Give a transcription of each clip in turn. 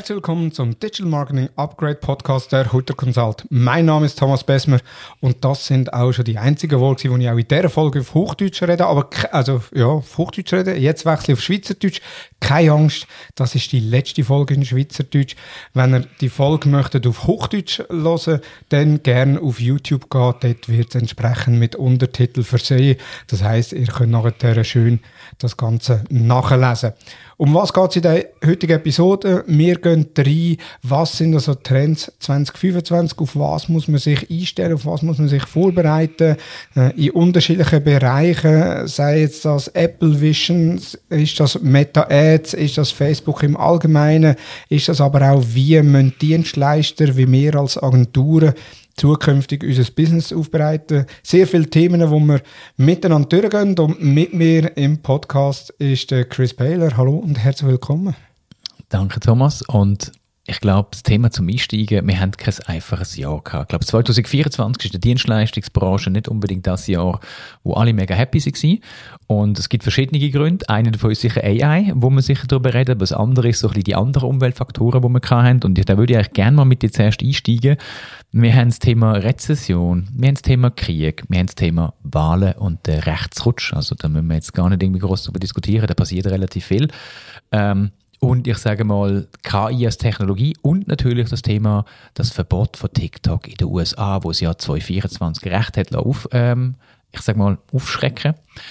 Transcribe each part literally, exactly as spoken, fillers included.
Herzlich willkommen zum Digital Marketing Upgrade Podcast der Hutter Consult. Mein Name ist Thomas Besmer und das sind auch schon die einzigen Folgen, wo ich auch in dieser Folge auf Hochdeutsch rede, aber also ja, auf Hochdeutsch rede. Jetzt wechsle ich auf Schweizerdeutsch. Keine Angst, das ist die letzte Folge in Schweizerdeutsch. Wenn ihr die Folge möchtet auf Hochdeutsch hören, dann gerne auf YouTube gehen. Dort wird es entsprechend mit Untertitel versehen. Das heisst, ihr könnt nachher schön das Ganze nachlesen. Um was geht es in der heutigen Episode? Wir gehen rein, was sind also Trends zwanzig fünfundzwanzig, auf was muss man sich einstellen, auf was muss man sich vorbereiten, äh, in unterschiedlichen Bereichen, sei jetzt das Apple Vision, ist das Meta Ads, ist das Facebook im Allgemeinen, ist das aber auch, wie müssen Dienstleister, wie wir als Agenturen zukünftig unser Business aufbereiten. Sehr viele Themen, die wir miteinander durchgehen. Und mit mir im Podcast ist der Chris Baylor. Hallo und herzlich willkommen. Danke, Thomas. Und ich glaube, das Thema zum Einsteigen, wir haben kein einfaches Jahr gehabt. Ich glaube, zwanzig vierundzwanzig ist die Dienstleistungsbranche nicht unbedingt das Jahr, wo alle mega happy waren. Und es gibt verschiedene Gründe. Einer davon ist sicher A I, wo man sicher darüber redet, aber das andere ist so ein bisschen die anderen Umweltfaktoren, die wir hatten. Und da würde ich eigentlich gerne mal mit dir zuerst einsteigen. Wir haben das Thema Rezession, wir haben das Thema Krieg, wir haben das Thema Wahlen und den Rechtsrutsch. Also da müssen wir jetzt gar nicht irgendwie groß darüber diskutieren, da passiert relativ viel. Ähm, und ich sage mal, K I als Technologie und natürlich das Thema, das Verbot von TikTok in den U S A, wo es ja zwanzig vierundzwanzig recht hat, auf, ähm, ich sage mal, aufschrecken.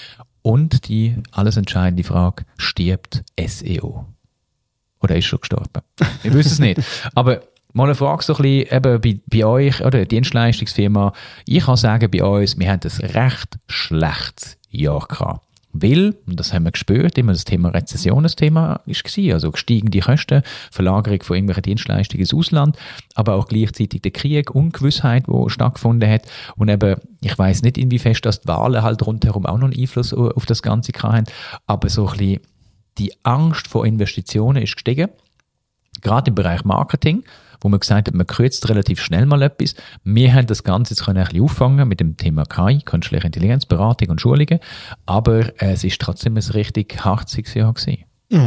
Und die alles entscheidende Frage, stirbt S E O? Oder ist schon gestorben? Ich wüsste es nicht. Aber mal eine Frage so ein bisschen eben bei, bei euch, oder Dienstleistungsfirma. Ich kann sagen, bei uns, wir haben ein recht schlechtes Jahr gehabt. Weil, und das haben wir gespürt, immer das Thema Rezession das Thema war. Also gestiegene Kosten, Verlagerung von irgendwelchen Dienstleistungen ins Ausland, aber auch gleichzeitig der Krieg, Ungewissheit, die stattgefunden hat. Und eben, ich weiss nicht, inwiefern das die Wahlen halt rundherum auch noch einen Einfluss auf das Ganze hatten, aber so ein bisschen die Angst vor Investitionen ist gestiegen. Gerade im Bereich Marketing, wo man gesagt hat, man kürzt relativ schnell mal etwas. Wir haben das Ganze jetzt können ein bisschen auffangen mit dem Thema K I, künstliche Intelligenz, Beratung und Schulungen, aber äh, es ist trotzdem ein richtig harziges Jahr gewesen. Mhm.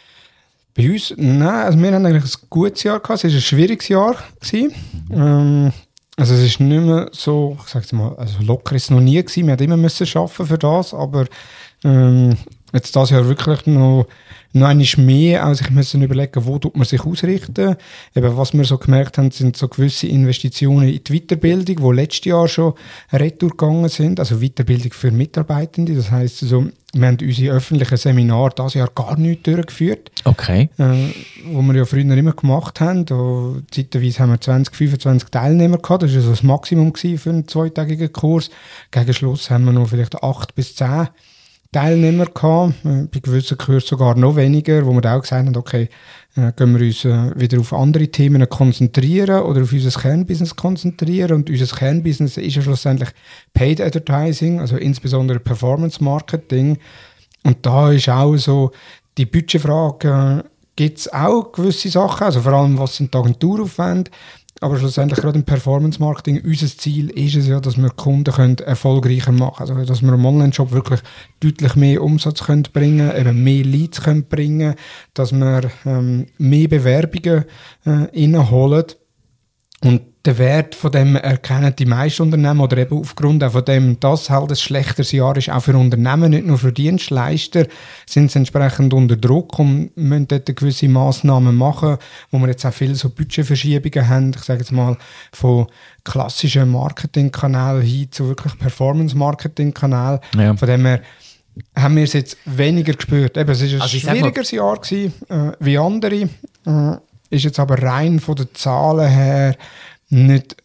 Bei uns, nein, also wir haben eigentlich ein gutes Jahr gehabt, es war ein schwieriges Jahr gewesen. Mhm. Ähm, also es ist nicht mehr so, ich sage mal, also locker ist es noch nie gewesen, wir haben immer müssen arbeiten für das, aber ähm, jetzt das Jahr wirklich noch noch einmal mehr, also ich muss überlegen, wo tut man sich ausrichten. Eben, was wir so gemerkt haben, sind so gewisse Investitionen in die Weiterbildung, die letztes Jahr schon retour gegangen sind, also Weiterbildung für Mitarbeitende. Das heisst, also, wir haben unsere öffentlichen Seminare dieses Jahr gar nicht durchgeführt. Okay. Äh, wo wir ja früher immer gemacht haben. Da, zeitweise haben wir zwanzig, fünfundzwanzig Teilnehmer gehabt. Das war also das Maximum für einen zweitägigen Kurs. Gegen Schluss haben wir noch vielleicht acht bis zehn Teilnehmer gehabt, bei gewissen Kursen sogar noch weniger, wo wir auch gesagt haben, okay, äh, gehen wir uns äh, wieder auf andere Themen konzentrieren oder auf unser Kernbusiness konzentrieren. Und unser Kernbusiness ist ja schlussendlich Paid Advertising, also insbesondere Performance Marketing. Und da ist auch so die Budgetfrage, äh, gibt es auch gewisse Sachen, also vor allem, was sind die Agenturaufwände? Aber schlussendlich gerade im Performance-Marketing, unser Ziel ist es ja, dass wir Kunden können erfolgreicher machen können. Also, dass wir im Online-Shop wirklich deutlich mehr Umsatz können bringen können, eben mehr Leads können bringen, dass wir ähm, mehr Bewerbungen äh, reinholen. Und den Wert von dem erkennen die meisten Unternehmen oder eben aufgrund auch von dem, dass halt ein schlechteres Jahr ist, auch für Unternehmen, nicht nur für Dienstleister, sind sie entsprechend unter Druck und müssen dort gewisse Massnahmen machen, wo wir jetzt auch viele so Budgetverschiebungen haben, ich sage jetzt mal von klassischen Marketingkanälen hin zu wirklich Performance-Marketing-Kanälen. Ja. Von dem her haben wir es jetzt weniger gespürt. Eben, es war ein also schwierigeres Jahr gewesen, äh, wie andere, äh, ist jetzt aber rein von den Zahlen her nicht,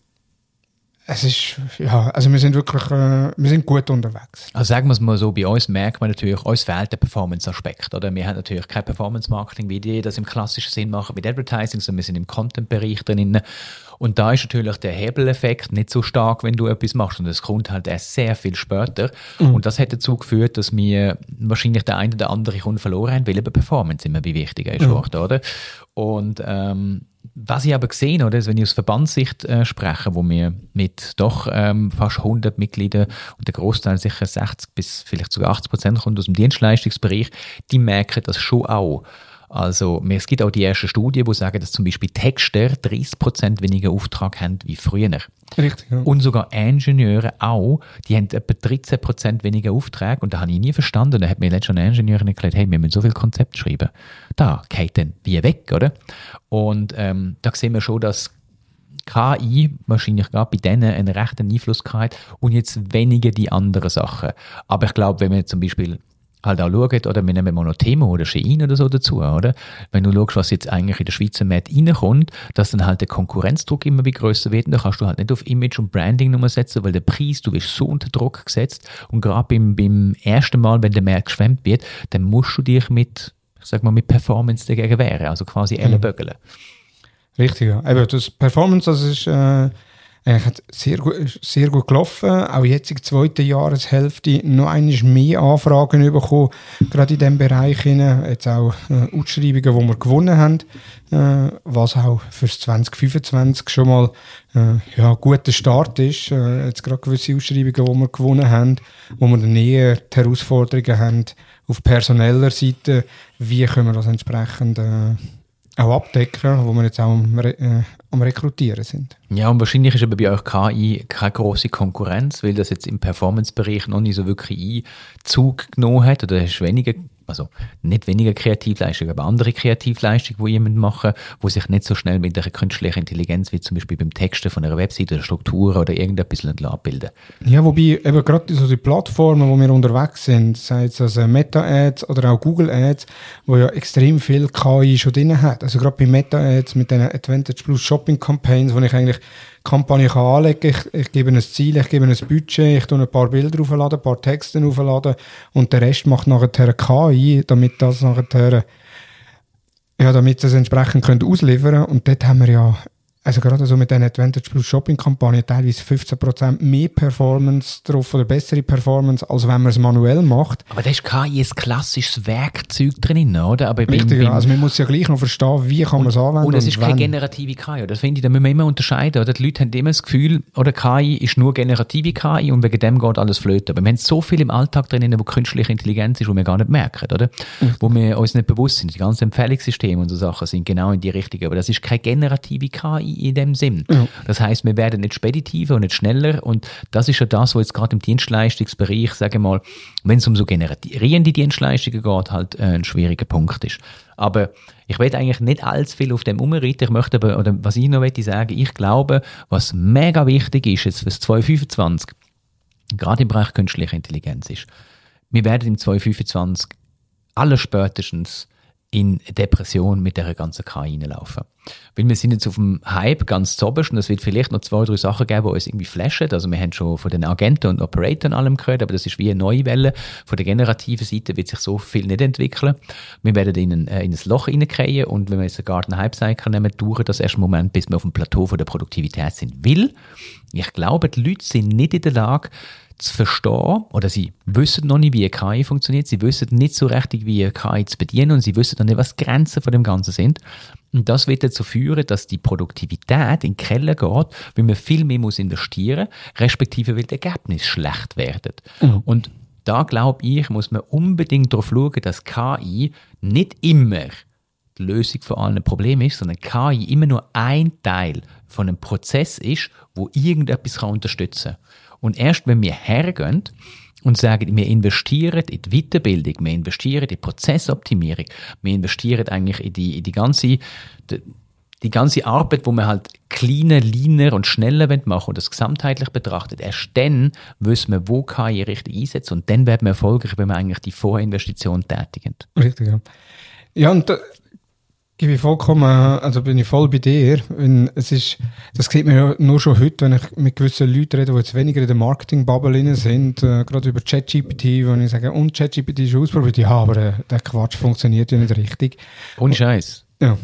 es ist, ja, also wir sind wirklich, äh, wir sind gut unterwegs. Also sagen wir es mal so, bei uns merkt man natürlich, uns fehlt der Performance-Aspekt, oder? Wir haben natürlich kein Performance-Marketing, wie die das im klassischen Sinn machen mit Advertising, sondern wir sind im Content-Bereich drin. Und da ist natürlich der Hebeleffekt nicht so stark, wenn du etwas machst. Und es kommt halt erst sehr viel später. Mhm. Und das hat dazu geführt, dass wir wahrscheinlich der eine oder andere Kunden verloren haben, weil eben Performance immer wie wichtiger ist, mhm. oder? Und ähm, was ich aber gesehen habe, wenn ich aus Verbandssicht äh, spreche, wo wir mit doch ähm, fast hundert Mitgliedern und der Großteil sicher sechzig bis vielleicht sogar achtzig Prozent kommt aus dem Dienstleistungsbereich, die merken das schon auch. Also es gibt auch die ersten Studien, die sagen, dass zum Beispiel Texter dreißig Prozent weniger Auftrag haben wie früher. Richtig, ja. Und sogar Ingenieure auch, die haben etwa dreizehn Prozent weniger Aufträge. Und da habe ich nie verstanden. Da hat mir letztens eine Ingenieurin erklärt, hey, wir müssen so viel Konzept schreiben. Da geht dann wie weg, oder? Und ähm, da sehen wir schon, dass K I wahrscheinlich gerade bei denen einen rechten Einfluss hat und jetzt weniger die anderen Sachen. Aber ich glaube, wenn wir zum Beispiel halt auch schauen, oder wir nehmen Monotemo oder Shein oder so dazu, oder? Wenn du schaust, was jetzt eigentlich in der Schweizer Markt reinkommt, dass dann halt der Konkurrenzdruck immer wie grösser wird, und da kannst du halt nicht auf Image und Branding nur setzen, weil der Preis, du bist so unter Druck gesetzt, und gerade beim, beim ersten Mal, wenn der Markt geschwemmt wird, dann musst du dich mit, ich sag mal, mit Performance dagegen wehren, also quasi mhm. ellenbögeln. Richtig, ja. Eben, das Performance, das ist äh, hat sehr gut, sehr gut gelaufen. Auch jetzt in der zweiten Jahreshälfte noch einmal mehr Anfragen bekommen, gerade in diesem Bereich. Jetzt auch äh, Ausschreibungen, die wir gewonnen haben, äh, was auch für zwanzig fünfundzwanzig schon mal äh, ja, ein guter Start ist. Äh, jetzt gerade gewisse Ausschreibungen, die wir gewonnen haben, wo wir dann eher die Herausforderungen haben auf personeller Seite, wie können wir das entsprechend äh, auch abdecken, wo wir jetzt auch am, Re- äh, am Rekrutieren sind. Ja, und wahrscheinlich ist aber bei euch K I keine grosse Konkurrenz, weil das jetzt im Performance-Bereich noch nicht so wirklich Einzug genommen hat, oder ist weniger, also nicht weniger Kreativleistung, aber andere Kreativleistung, die jemand machen, wo sich nicht so schnell mit einer künstlichen Intelligenz, wie zum Beispiel beim Texten von einer Webseite oder Strukturen oder irgendetwas abbilden. Ja, wobei eben gerade so die Plattformen, wo wir unterwegs sind, sei es also Meta-Ads oder auch Google-Ads, wo ja extrem viel K I schon drin hat. Also gerade bei Meta-Ads mit den Advantage Plus Shopping-Campaigns, wo ich eigentlich Kampagne kann anlegen, ich, ich gebe ein Ziel, ich gebe ein Budget, ich tue ein paar Bilder aufladen, ein paar Texte aufladen und der Rest macht nachher K I, damit das nachher, ja, damit das entsprechend könnt ausliefern. Und dort haben wir ja, also gerade so mit den Advantage Plus Shopping-Kampagnen teilweise fünfzehn Prozent mehr Performance drauf oder bessere Performance, als wenn man es manuell macht. Aber da ist K I ein klassisches Werkzeug drin, oder? Aber Richtig, beim, beim also man muss ja gleich noch verstehen, wie kann man es anwenden. Und es ist keine generative K I, oder? Das finde ich, da müssen wir immer unterscheiden, oder? Die Leute haben immer das Gefühl, oder K I ist nur generative K I und wegen dem geht alles flöten. Aber wir haben so viel im Alltag drin, wo künstliche Intelligenz ist, wo wir gar nicht merken, oder? Mhm. Wo wir uns nicht bewusst sind. Die ganzen Empfehlungssysteme und so Sachen sind genau in die Richtung. Aber das ist keine generative K I in dem Sinn. Ja. Das heisst, wir werden nicht speditiver und nicht schneller, und das ist ja das, was jetzt gerade im Dienstleistungsbereich, sage mal, wenn es um so generierende Dienstleistungen geht, halt äh, ein schwieriger Punkt ist. Aber ich will eigentlich nicht allzu viel auf dem umreiten. Ich möchte aber, oder was ich noch möchte sagen, ich glaube, was mega wichtig ist jetzt für zwanzig fünfundzwanzig, gerade im Bereich künstliche Intelligenz ist, wir werden im zwanzig fünfundzwanzig allerspätestens in Depression mit dieser ganzen K I reinlaufen. Weil wir sind jetzt auf dem Hype ganz zoberst, und es wird vielleicht noch zwei, drei Sachen geben, die uns irgendwie flashen. Also wir haben schon von den Agenten und Operatoren allem gehört, aber das ist wie eine neue Welle. Von der generativen Seite wird sich so viel nicht entwickeln. Wir werden in ein, äh, in ein Loch reingehen, und wenn wir jetzt einen Garten Hype Cycle nehmen, dauert das erst einen Moment, bis wir auf dem Plateau von der Produktivität sind. Weil ich glaube, die Leute sind nicht in der Lage, zu verstehen, oder sie wissen noch nicht, wie eine K I funktioniert, sie wissen nicht so richtig, wie eine K I zu bedienen, und sie wissen noch nicht, was die Grenzen von dem Ganzen sind. Und das wird dazu führen, dass die Produktivität in den Keller geht, weil man viel mehr muss investieren muss, respektive weil die Ergebnisse schlecht werden. Mhm. Und da, glaube ich, muss man unbedingt darauf schauen, dass K I nicht immer die Lösung von allen Problemen ist, sondern K I immer nur ein Teil von einem Prozess ist, wo irgendetwas kann unterstützen kann. Und erst wenn wir hergehen und sagen, wir investieren in die Weiterbildung, wir investieren in die Prozessoptimierung, wir investieren eigentlich in die, in die ganze, die, die ganze Arbeit, wo wir halt kleiner, leaner und schneller machen und das gesamtheitlich betrachtet, erst dann wissen wir, wo K I richtig einsetzt, und dann werden wir erfolgreich, wenn wir eigentlich die Vorinvestition tätigen. Richtig, ja. Ja, und da gebe ich vollkommen, also bin ich voll bei dir. Wenn es ist, das sieht man ja nur schon heute, wenn ich mit gewissen Leuten rede, die jetzt weniger in der Marketing-Bubble sind, äh, gerade über ChatGPT, wo ich sage, und ChatGPT ist ausprobiert, ja, aber äh, der Quatsch funktioniert ja nicht richtig. Ohne Scheiß. Ja.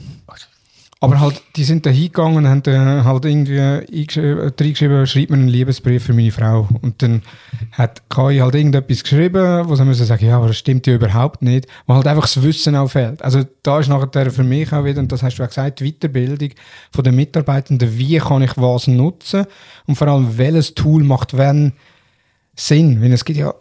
Aber halt, die sind da hingegangen und haben dann halt irgendwie reingeschrieben, schreibt mir einen Liebesbrief für meine Frau. Und dann hat K I halt irgendetwas geschrieben, wo sie müssen sagen, ja, aber das stimmt ja überhaupt nicht, wo halt einfach das Wissen auch fehlt. Also da ist nachher für mich auch wieder, und das hast du auch gesagt, die Weiterbildung von den Mitarbeitenden, wie kann ich was nutzen und vor allem, welches Tool macht wann Sinn. Weil es gibt ja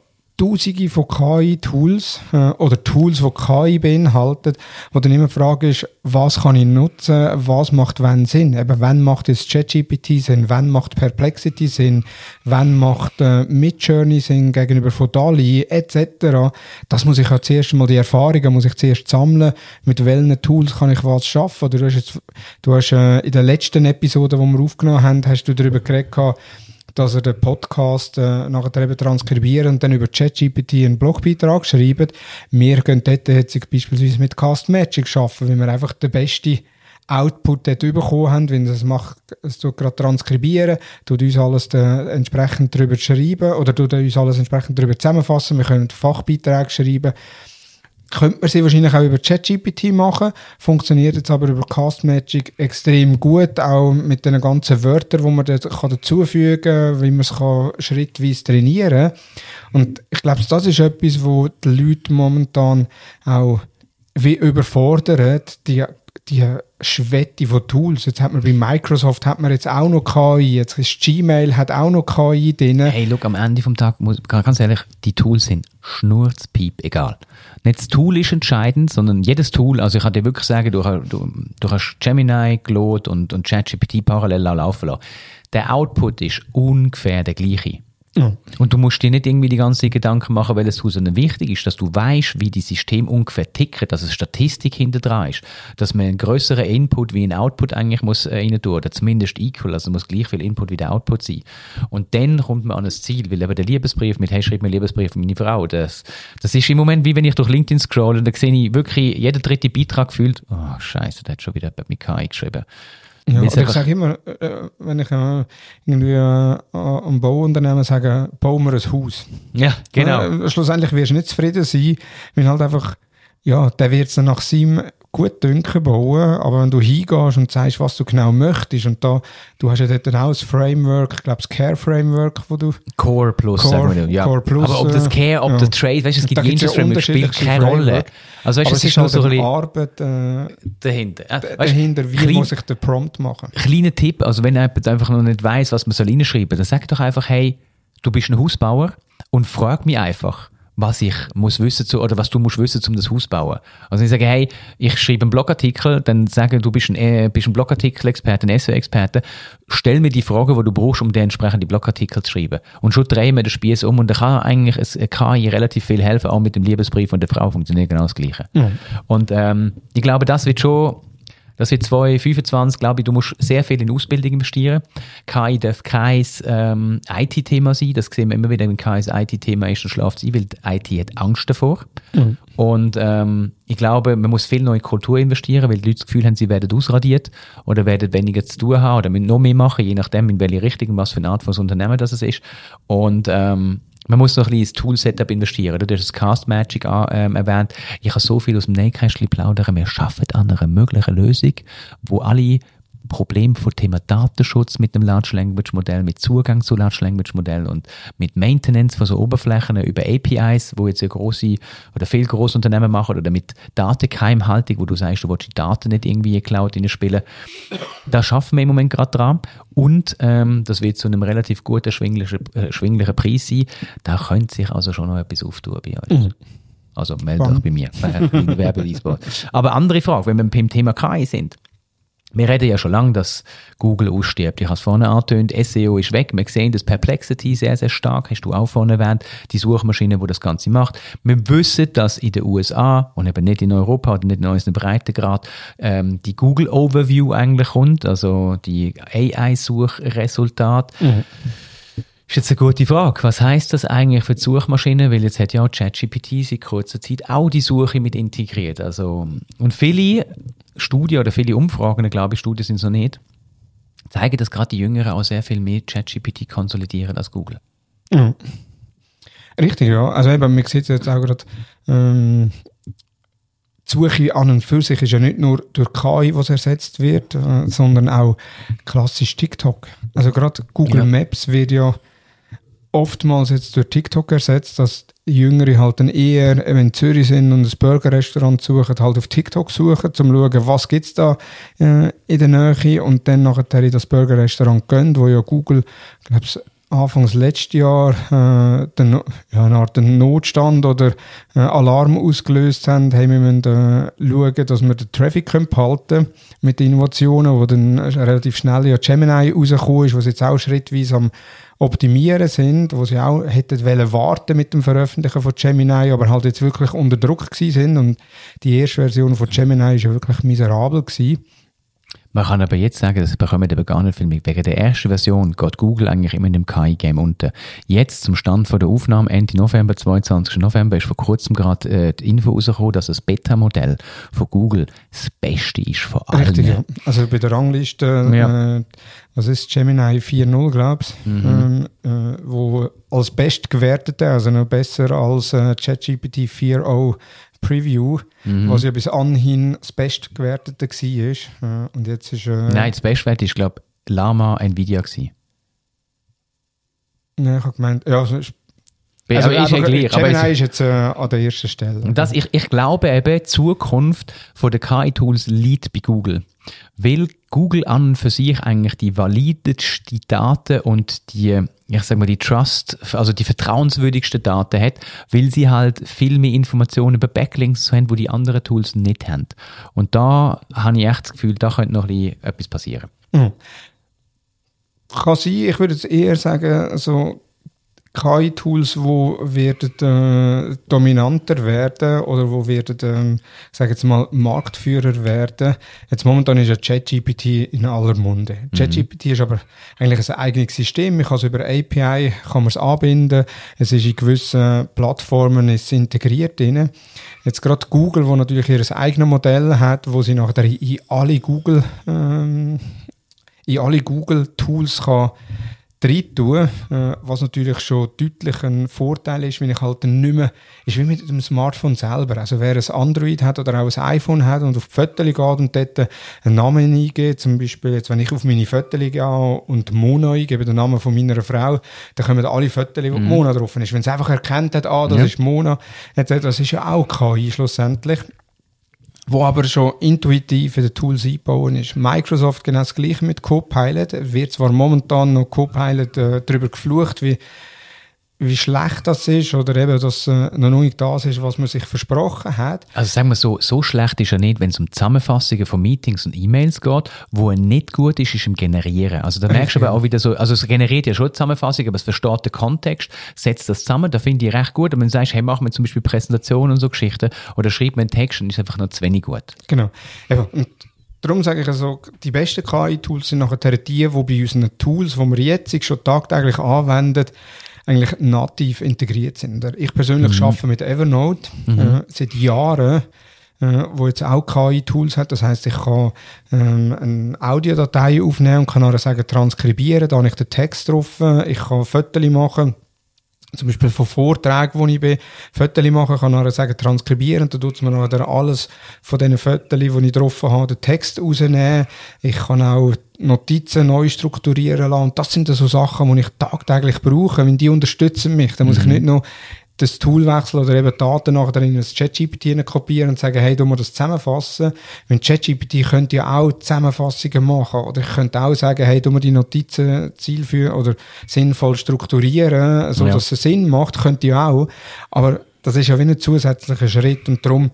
Tausende von K I-Tools äh, oder Tools, die K I beinhalten, wo dann immer die Frage ist, was kann ich nutzen, was macht wann Sinn? Eben, wann macht jetzt ChatGPT Sinn, wann macht Perplexity Sinn, wann macht äh, Midjourney Sinn gegenüber von DALL-E et cetera. Das muss ich ja zuerst mal, die Erfahrungen muss ich zuerst sammeln, mit welchen Tools kann ich was schaffen. Oder du hast, jetzt, du hast äh, in der letzten Episode, die wir aufgenommen haben, hast du darüber geredet, dass er den Podcast äh, nachher eben transkribieren und dann über ChatGPT einen Blogbeitrag schreiben. Wir gehen dort jetzt beispielsweise mit Castmagic arbeiten, weil wir einfach den besten Output dort bekommen haben, wenn es macht, es tut gerade transkribieren, tut uns alles de, entsprechend darüber schreiben oder tut uns alles entsprechend darüber zusammenfassen. Wir können Fachbeiträge schreiben. Könnte man sie wahrscheinlich auch über ChatGPT machen, funktioniert jetzt aber über Castmagic extrem gut, auch mit den ganzen Wörtern, die man da dazufügen kann, wie man es kann schrittweise trainieren kann. Und ich glaube, das ist etwas, wo die Leute momentan auch wie überfordert, die, die Schwette von Tools. Jetzt hat man bei Microsoft hat man jetzt auch noch K I, jetzt ist Gmail, hat auch noch K I drin. Hey, schau, am Ende vom Tag, muss, ganz ehrlich, die Tools sind schnurzpiep egal. Nicht das Tool ist entscheidend, sondern jedes Tool, also ich kann dir wirklich sagen, du, du, du kannst Gemini, Claude und, und ChatGPT parallel laufen lassen. Der Output ist ungefähr der gleiche. Ja. Und du musst dir nicht irgendwie die ganzen Gedanken machen, weil es Tool, sondern wichtig ist, dass du weißt, wie die Systeme ungefähr ticken, dass es Statistik hinter dran ist, dass man einen grösseren Input wie einen Output eigentlich muss äh, rein tun, oder zumindest equal, also muss gleich viel Input wie der Output sein. Und dann kommt man an ein Ziel, weil eben der Liebesbrief mit «Hey, schreib mir Liebesbrief mit meiner Frau», das, das ist im Moment wie wenn ich durch LinkedIn scrolle und da sehe ich wirklich, jeder dritte Beitrag gefühlt, oh Scheiße, der hat schon wieder mit K I geschrieben. Ja, oder ich sage immer, äh, wenn ich äh, irgendwie äh, am Bauunternehmen sage, bauen wir ein Haus. Ja, genau. Äh, schlussendlich wirst du nicht zufrieden sein, weil halt einfach, ja, der wird es dann nach seinem gut dünken bauen, aber wenn du hingehst und sagst, was du genau möchtest, und da, du hast ja dort auch das Framework, ich glaube das Care-Framework, wo du... Core Plus, Core, sagen wir, ja. Core Plus, aber ob das Care, ob ja. das Trade, weißt du, es gibt jedes ja Framework, spielt keine Rolle. Also weißt, aber es es ist nur halt so ein bisschen Arbeit äh, dahinter. Äh, weißt, dahinter, wie klein, muss ich den Prompt machen? Kleiner Tipp, also wenn jemand einfach noch nicht weiss, was man soll reinschreiben soll, dann sag doch einfach, hey, du bist ein Hausbauer und frag mich einfach, was ich muss wissen zu, oder was du musst wissen, um das Haus zu bauen. Also ich sage, hey, ich schreibe einen Blogartikel, dann sage, du bist ein, äh, bist ein Blogartikel-Experte, ein S E O-Experte, stell mir die Fragen, die du brauchst, um den entsprechenden Blogartikel zu schreiben. Und schon drehen wir den Spieß um und dann kann eigentlich ein K I relativ viel helfen, auch mit dem Liebesbrief von der Frau funktioniert genau das Gleiche. Mhm. Und ähm, ich glaube, das wird schon Das wird zwanzig fünfundzwanzig, glaube ich, du musst sehr viel in Ausbildung investieren. K I darf kein ähm, I T-Thema sein. Das sehen wir immer wieder, wenn K I ein I T-Thema ist, dann schläft es ein, weil die I T hat Angst davor. Mhm. Und ähm, ich glaube, man muss viel neue Kultur investieren, weil die Leute das Gefühl haben, sie werden ausradiert oder werden weniger zu tun haben oder müssen noch mehr machen, je nachdem, in welche Richtung und was für eine Art von Unternehmen das ist. Und ähm, man muss noch ein bisschen ins Tool-Setup investieren. Du hast das Castmagic ähm, erwähnt. Ich habe so viel aus dem Nähkästchen plaudern. Wir schaffen an einer möglichen Lösung, wo alle Probleme vom Thema Datenschutz mit dem Large Language Modell, mit Zugang zu Large Language Modell und mit Maintenance von so Oberflächen über A P Is, wo jetzt ja grosse oder viele grosse Unternehmen machen, oder mit Datengeheimhaltung, wo du sagst, du willst die Daten nicht irgendwie in die Cloud spielen. Da schaffen wir im Moment gerade dran. Und ähm, das wird zu einem relativ guten, schwinglichen, äh, schwinglichen Preis sein. Da könnte sich also schon noch etwas auftun bei euch. Mhm. Also meldet euch bei mir. Aber andere Frage, wenn wir beim Thema K I sind. Wir reden ja schon lange, dass Google ausstirbt. Ich habe es vorhin angetönt, S E O ist weg. Wir sehen, dass Perplexity sehr, sehr stark, hast du auch vorhin erwähnt, die Suchmaschine, die das Ganze macht. Wir wissen, dass in den U S A und eben nicht in Europa oder nicht in unseren Breitengrad ähm, die Google Overview eigentlich kommt, also die A I-Suchresultate. Mhm. Ist jetzt eine gute Frage. Was heisst das eigentlich für die Suchmaschine? Weil jetzt hat ja ChatGPT seit kurzer Zeit auch die Suche mit integriert. Also, und viele Studien oder viele Umfragen, glaube ich, Studien sind es noch nicht, zeigen, dass gerade die Jüngeren auch sehr viel mehr ChatGPT konsolidieren als Google. Mhm. Richtig, ja. Also eben, man sieht jetzt auch gerade, ähm, die Suche an und für sich ist ja nicht nur durch K I, was ersetzt wird, äh, sondern auch klassisch TikTok. Also gerade Google ja. Maps wird ja oftmals jetzt durch TikTok ersetzt, dass die Jüngere halt dann eher, wenn in Zürich sind und ein Burgerrestaurant suchen, halt auf TikTok suchen, um zu schauen, was gibt es da äh, in der Nähe, und dann nachher in das Burgerrestaurant gehen, wo ja Google, glaube ich, Anfangs letztes Jahr äh, den, ja, eine Art Notstand oder äh, Alarm ausgelöst haben, haben wir müssen, äh, schauen, dass wir den Traffic können behalten mit den Innovationen, wo dann relativ schnell ja Gemini rausgekommen ist, was jetzt auch schrittweise am Optimieren sind, wo sie auch hätten wollen warten mit dem Veröffentlichen von Gemini, aber halt jetzt wirklich unter Druck gewesen sind und die erste Version von Gemini ist ja wirklich miserabel gewesen. Man kann aber jetzt sagen, das bekommen wir gar nicht viel mit. Wegen der ersten Version geht Google eigentlich immer in dem K I-Game unter. Jetzt zum Stand von der Aufnahme, Ende November, zweiundzwanzigsten November, ist vor kurzem gerade äh, die Info rausgekommen, dass das Beta-Modell von Google das Beste ist von allen. Richtig, ja. Also bei der Rangliste, ja. äh, was ist Gemini vier Punkt null, glaube ich, mhm. ähm, äh, wo als best gewertete, also noch besser als äh, ChatGPT vier Punkt null Preview, mhm. was ja bis anhin das bestgewertete war. Und jetzt ist... Äh, Nein, das bestgewertete ist, glaube ich, Llama Nvidia gewesen. Nein, ich habe gemeint... Ja, also, also, also ist ja gleich. Gemini aber ist jetzt äh, an der ersten Stelle. Und das, ich, ich glaube eben, die Zukunft der K I-Tools liegt bei Google. Weil Google an und für sich eigentlich die valideste Daten und die, ich sag mal, die Trust, also die vertrauenswürdigsten Daten hat, weil sie halt viel mehr Informationen über Backlinks haben, die die anderen Tools nicht haben. Und da habe ich echt das Gefühl, da könnte noch ein bisschen etwas passieren. Mhm. Kann sein, ich würde jetzt eher sagen, so K I-Tools, die werden äh, dominanter werden oder wo werden, ähm, sage jetzt mal, Marktführer werden. Jetzt momentan ist ja ChatGPT in aller Munde. Mhm. ChatGPT ist aber eigentlich ein eigenes System. Man kann es über A P I kann man es anbinden. Es ist in gewissen Plattformen ist integriert drin. Jetzt gerade Google, wo natürlich ihr eigenes Modell hat, wo sie nachher in alle Google ähm, in alle Google-Tools kann rein tun, äh, was natürlich schon deutlich ein Vorteil ist, wenn ich halt dann nicht mehr, ist wie mit dem Smartphone selber. Also wer ein Android hat oder auch ein iPhone hat und auf die Fotos geht und dort einen Namen eingeht, zum Beispiel jetzt, wenn ich auf meine Fotos gehe und Mona eingebe, den Namen von meiner Frau, dann kommen alle Fotos, wo mhm. Mona drauf ist. Wenn es einfach erkennt hat, ah, das ja. ist Mona, das ist ja auch K I schlussendlich. Wo aber schon intuitiv in den Tools einbauen ist. Microsoft genau das Gleiche mit Copilot. Wird zwar momentan noch Copilot äh, darüber geflucht, wie, wie schlecht das ist oder eben, dass äh, noch nicht das ist, was man sich versprochen hat. Also sagen wir so, so schlecht ist er nicht, wenn es um Zusammenfassungen von Meetings und E-Mails geht. Wo er nicht gut ist, ist im Generieren. Also da merkst du aber auch wieder so, also es generiert ja schon Zusammenfassungen, aber es versteht den Kontext, setzt das zusammen, da finde ich recht gut. Und wenn du sagst, hey, machen wir zum Beispiel Präsentationen und so Geschichten oder schreibt man einen Text, dann ist es einfach noch zu wenig gut. Genau. Eben. Und darum sage ich also, die besten K I-Tools sind nachher die, die bei unseren Tools, die wir jetzt schon tagtäglich anwenden, eigentlich nativ integriert sind. Ich persönlich mhm. arbeite mit Evernote mhm. äh, seit Jahren, äh, wo jetzt auch K I-Tools hat. Das heisst, ich kann ähm, eine Audiodatei aufnehmen und kann nachher sagen, transkribieren, da habe ich den Text drauf, ich kann Fotos machen, zum Beispiel von Vorträgen, wo ich bin, Fotos machen, kann nachher sagen, transkribieren, dann tut es mir nachher alles von diesen Fotos, die ich drauf habe, den Text rausnehmen. Ich kann auch Notizen neu strukturieren lassen. Und das sind so Sachen, die ich tagtäglich brauche. Wenn die unterstützen mich, dann muss mhm. ich nicht noch das Tool wechseln oder eben Daten nachher in das ChatGPT kopieren und sagen, hey, du musst das zusammenfassen. Wenn ChatGPT könnte ja auch Zusammenfassungen machen. Oder ich könnte auch sagen, hey, du musst die Notizen zielführend oder sinnvoll strukturieren, so ja. dass es Sinn macht, könnte ja auch. Aber das ist ja wie ein zusätzlicher Schritt und darum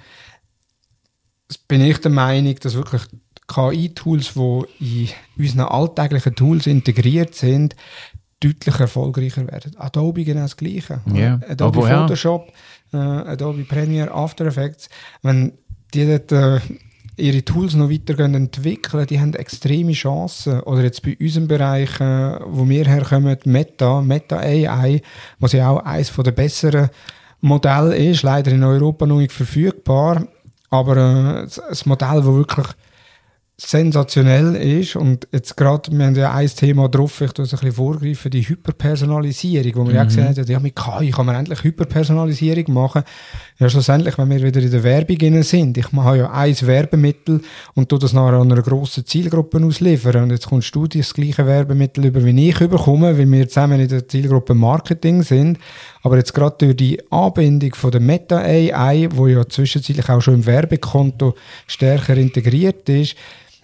bin ich der Meinung, dass wirklich K I-Tools, die in unseren alltäglichen Tools integriert sind, deutlich erfolgreicher werden. Adobe genau das Gleiche. Yeah. Adobe oh, Photoshop, äh, Adobe Premiere, After Effects, wenn die dort äh, ihre Tools noch weiter entwickeln, die haben extreme Chancen. Oder jetzt bei unserem Bereich, äh, wo wir herkommen, Meta, Meta A I, was ja auch eines der besseren Modelle ist, leider in Europa noch nicht verfügbar, aber äh, ein Modell, das wirklich sensationell ist und jetzt gerade, wir haben ja ein Thema drauf, ich tue es ein bisschen vorgreifen, die Hyperpersonalisierung, wo wir mhm. ja gesagt haben, ja mit K I kann man endlich Hyperpersonalisierung machen. Ja, schlussendlich, wenn wir wieder in der Werbung sind, ich mache ja ein Werbemittel und tue das nachher an einer grossen Zielgruppe ausliefern und jetzt kommst du das gleiche Werbemittel über, wie ich überkomme, weil wir zusammen in der Zielgruppe Marketing sind, aber jetzt gerade durch die Anbindung von der Meta A I, wo ja zwischenzeitlich auch schon im Werbekonto stärker integriert ist,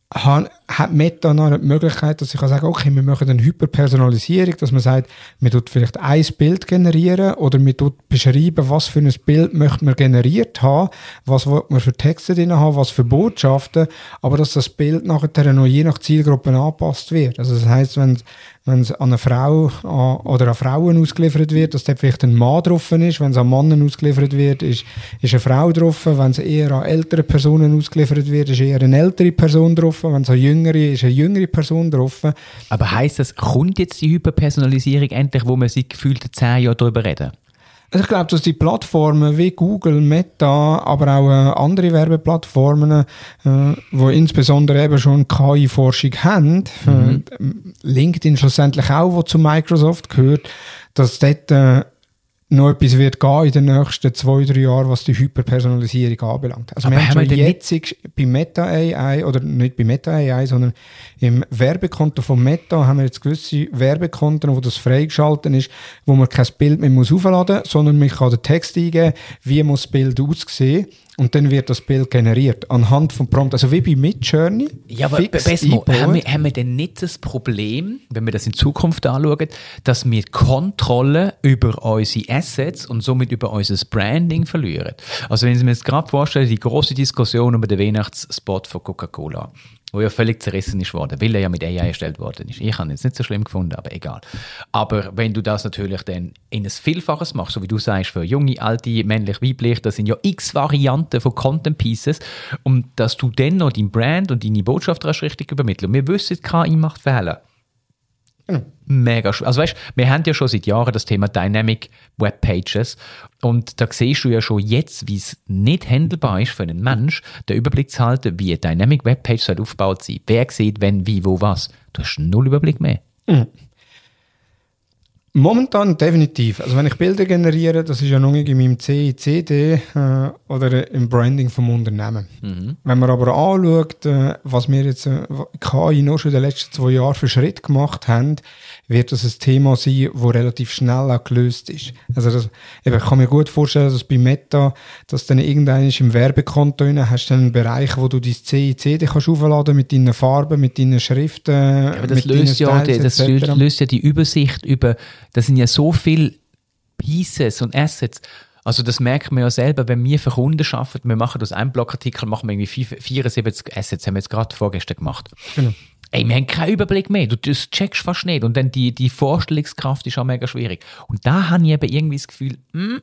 hat Meta noch die Möglichkeit, dass ich kann sagen, okay, wir machen eine Hyperpersonalisierung, dass man sagt, man tut vielleicht ein Bild generieren oder man tut beschreiben, was für ein Bild möchte man generiert haben, was will man für Texte drin haben, was für Botschaften, aber dass das Bild nachher noch je nach Zielgruppe angepasst wird. Also das heisst, wenn wenn es an eine Frau an, oder an Frauen ausgeliefert wird, dass dort vielleicht ein Mann drauf ist. Wenn es an Männern ausgeliefert wird, ist, ist eine Frau drauf. Wenn es eher an ältere Personen ausgeliefert wird, ist eher eine ältere Person drauf. Wenn es an jüngere ist, eine jüngere Person drauf. Aber heisst das, kommt jetzt die Hyperpersonalisierung endlich, wo wir seit gefühlten zehn Jahren darüber reden? Also ich glaube, dass die Plattformen wie Google, Meta, aber auch äh, andere Werbeplattformen, äh, wo insbesondere eben schon K I-Forschung haben, mhm. äh, LinkedIn schlussendlich auch, wo zu Microsoft gehört, dass dort äh, noch etwas wird gehen in den nächsten zwei, drei Jahren, was die Hyperpersonalisierung anbelangt. Also aber wir haben haben schon wir jetzt bei Meta A I, oder nicht bei Meta A I, sondern im Werbekonto von Meta haben wir jetzt gewisse Werbekonten, wo das freigeschaltet ist, wo man kein Bild mehr muss aufladen muss, sondern man kann den Text eingeben, wie muss das Bild aussehen, und dann wird das Bild generiert anhand vom Prompt, also wie bei Midjourney. Ja, aber Besmo, haben wir, haben wir denn nicht das Problem, wenn wir das in Zukunft anschauen, dass wir Kontrolle über unsere Assets und somit über unser Branding verlieren? Also wenn Sie mir jetzt gerade vorstellen, die grosse Diskussion über den Weihnachtsspot von Coca-Cola, wo ja völlig zerrissen ist worden, weil er ja mit A I erstellt worden ist. Ich habe ihn jetzt nicht so schlimm gefunden, aber egal. Aber wenn du das natürlich dann in ein Vielfaches machst, so wie du sagst, für junge, alte, männlich, weiblich, das sind ja x Varianten von Content Pieces, und dass du dann noch dein Brand und deine Botschaft richtig übermitteln. Und wir wissen, K I macht Fehler. Genau. Mega schwer. Also weißt, wir haben ja schon seit Jahren das Thema Dynamic Web Pages, und da siehst du ja schon jetzt, wie es nicht handelbar ist für einen Mensch, den Überblick zu halten, wie eine Dynamic Web Page soll aufgebaut sein. Wer sieht, wenn, wie, wo, was. Du hast null Überblick mehr. Mhm. Momentan definitiv. Also wenn ich Bilder generiere, das ist ja noch nicht in meinem C I C D äh, oder im Branding vom Unternehmen. Mhm. Wenn man aber anschaut, äh, was wir jetzt äh, K I noch schon in den letzten zwei Jahren für Schritt gemacht haben, wird das ein Thema sein, das relativ schnell auch gelöst ist. Also das, eben, ich kann mir gut vorstellen, dass bei Meta, dass dann irgendwann im Werbekonto rein, hast du einen Bereich, wo du dein C I C D kannst aufladen mit deinen Farben, mit deinen Schriften, ja, aber das mit löst deinen ja, Styles, das löst, löst ja die Übersicht über, das sind ja so viele Pieces und Assets. Also das merkt man ja selber, wenn wir für Kunden arbeiten, wir machen aus einem Blogartikel machen wir irgendwie vierundsiebzig Assets, haben wir jetzt gerade vorgestern gemacht. Genau. Ey, wir haben keinen Überblick mehr, du das checkst fast nicht, und dann die, die Vorstellungskraft ist auch mega schwierig. Und da habe ich eben irgendwie das Gefühl, hm.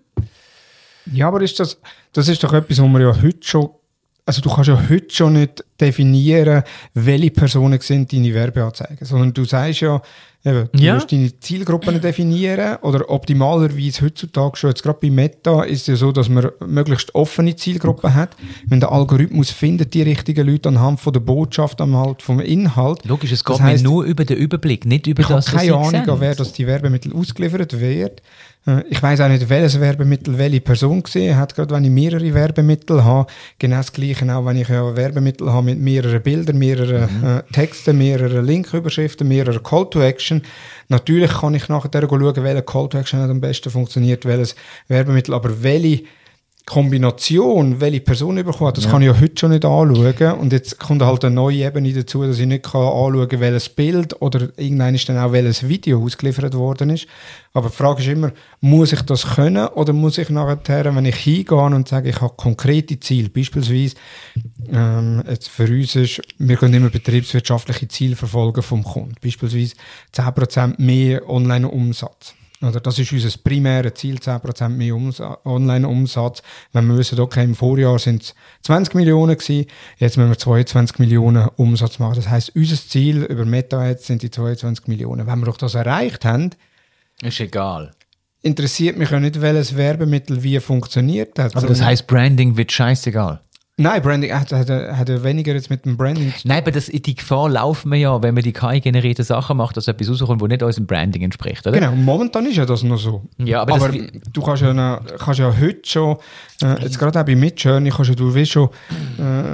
Ja, aber ist das, das ist doch etwas, wo man ja heute schon, also du kannst ja heute schon nicht definieren, welche Personen sind deine Werbeanzeigen, sondern du sagst ja, eben, du ja. musst deine Zielgruppen definieren, oder optimalerweise heutzutage schon, jetzt gerade bei Meta ist es ja so, dass man möglichst offene Zielgruppen hat. Wenn der Algorithmus findet die richtigen Leute anhand von der Botschaft, anhand vom Inhalt. Logisch, es geht das heisst, mir nur über den Überblick, nicht über ich das, was ich habe keine Ahnung, an wer das die Werbemittel ausgeliefert wird. Ich weiss auch nicht, welches Werbemittel welche Person gesehen hat, gerade wenn ich mehrere Werbemittel habe. Genau das Gleiche auch, wenn ich ja Werbemittel habe mit mehreren Bildern, mehreren mhm. äh, Texten, mehreren Linküberschriften, mehreren Call to Action. Natürlich kann ich nachher schauen, welcher Call to Action am besten funktioniert, welches Werbemittel, aber welche Kombination, welche Person bekommt, das ja. kann ich ja heute schon nicht anschauen. Und jetzt kommt halt eine neue Ebene dazu, dass ich nicht kann anschauen kann, welches Bild oder irgendwann ist dann auch welches Video ausgeliefert worden ist. Aber die Frage ist immer, muss ich das können, oder muss ich nachher, wenn ich hingehe und sage, ich habe konkrete Ziele, beispielsweise, ähm, jetzt für uns ist, wir können immer betriebswirtschaftliche Ziele verfolgen vom Kunden. Beispielsweise zehn Prozent mehr Online-Umsatz. Oder das ist unser primäres Ziel, zehn Prozent mehr Umsatz, Online-Umsatz. Wenn wir wissen, okay, im Vorjahr sind es zwanzig Millionen gewesen, jetzt müssen wir zweiundzwanzig Millionen Umsatz machen. Das heisst, unser Ziel über Meta-Ads sind die zweiundzwanzig Millionen. Wenn wir doch das erreicht haben, ist egal. Interessiert mich ja nicht, welches Werbemittel wie funktioniert hat. Aber das heisst, Branding wird scheißegal. Nein, Branding hat, hat, hat ja weniger jetzt mit dem Branding zu tun. Nein, aber das, die Gefahr laufen wir ja, wenn man die K I-generierten Sachen macht, dass etwas rauskommt, das nicht unserem Branding entspricht, oder? Genau, momentan ist ja das noch so. Ja, aber aber das, du kannst ja, kannst ja heute schon, äh, jetzt gerade auch bei Midjourney, kannst ja du wie schon äh,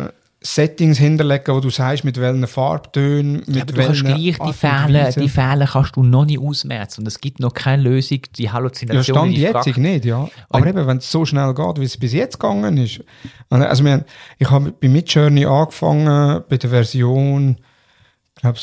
Settings hinterlegen, wo du sagst, mit welchen Farbtönen, mit ja, aber du welchen kannst gleich die Fehler, die Fehler kannst du noch nicht ausmerzen und es gibt noch keine Lösung, die Halluzination. Ja, Stand jetzt nicht, ja. Aber eben, wenn es so schnell geht, wie es bis jetzt gegangen ist. Also, wir haben, ich habe bei Midjourney angefangen, bei der Version, ich glaube,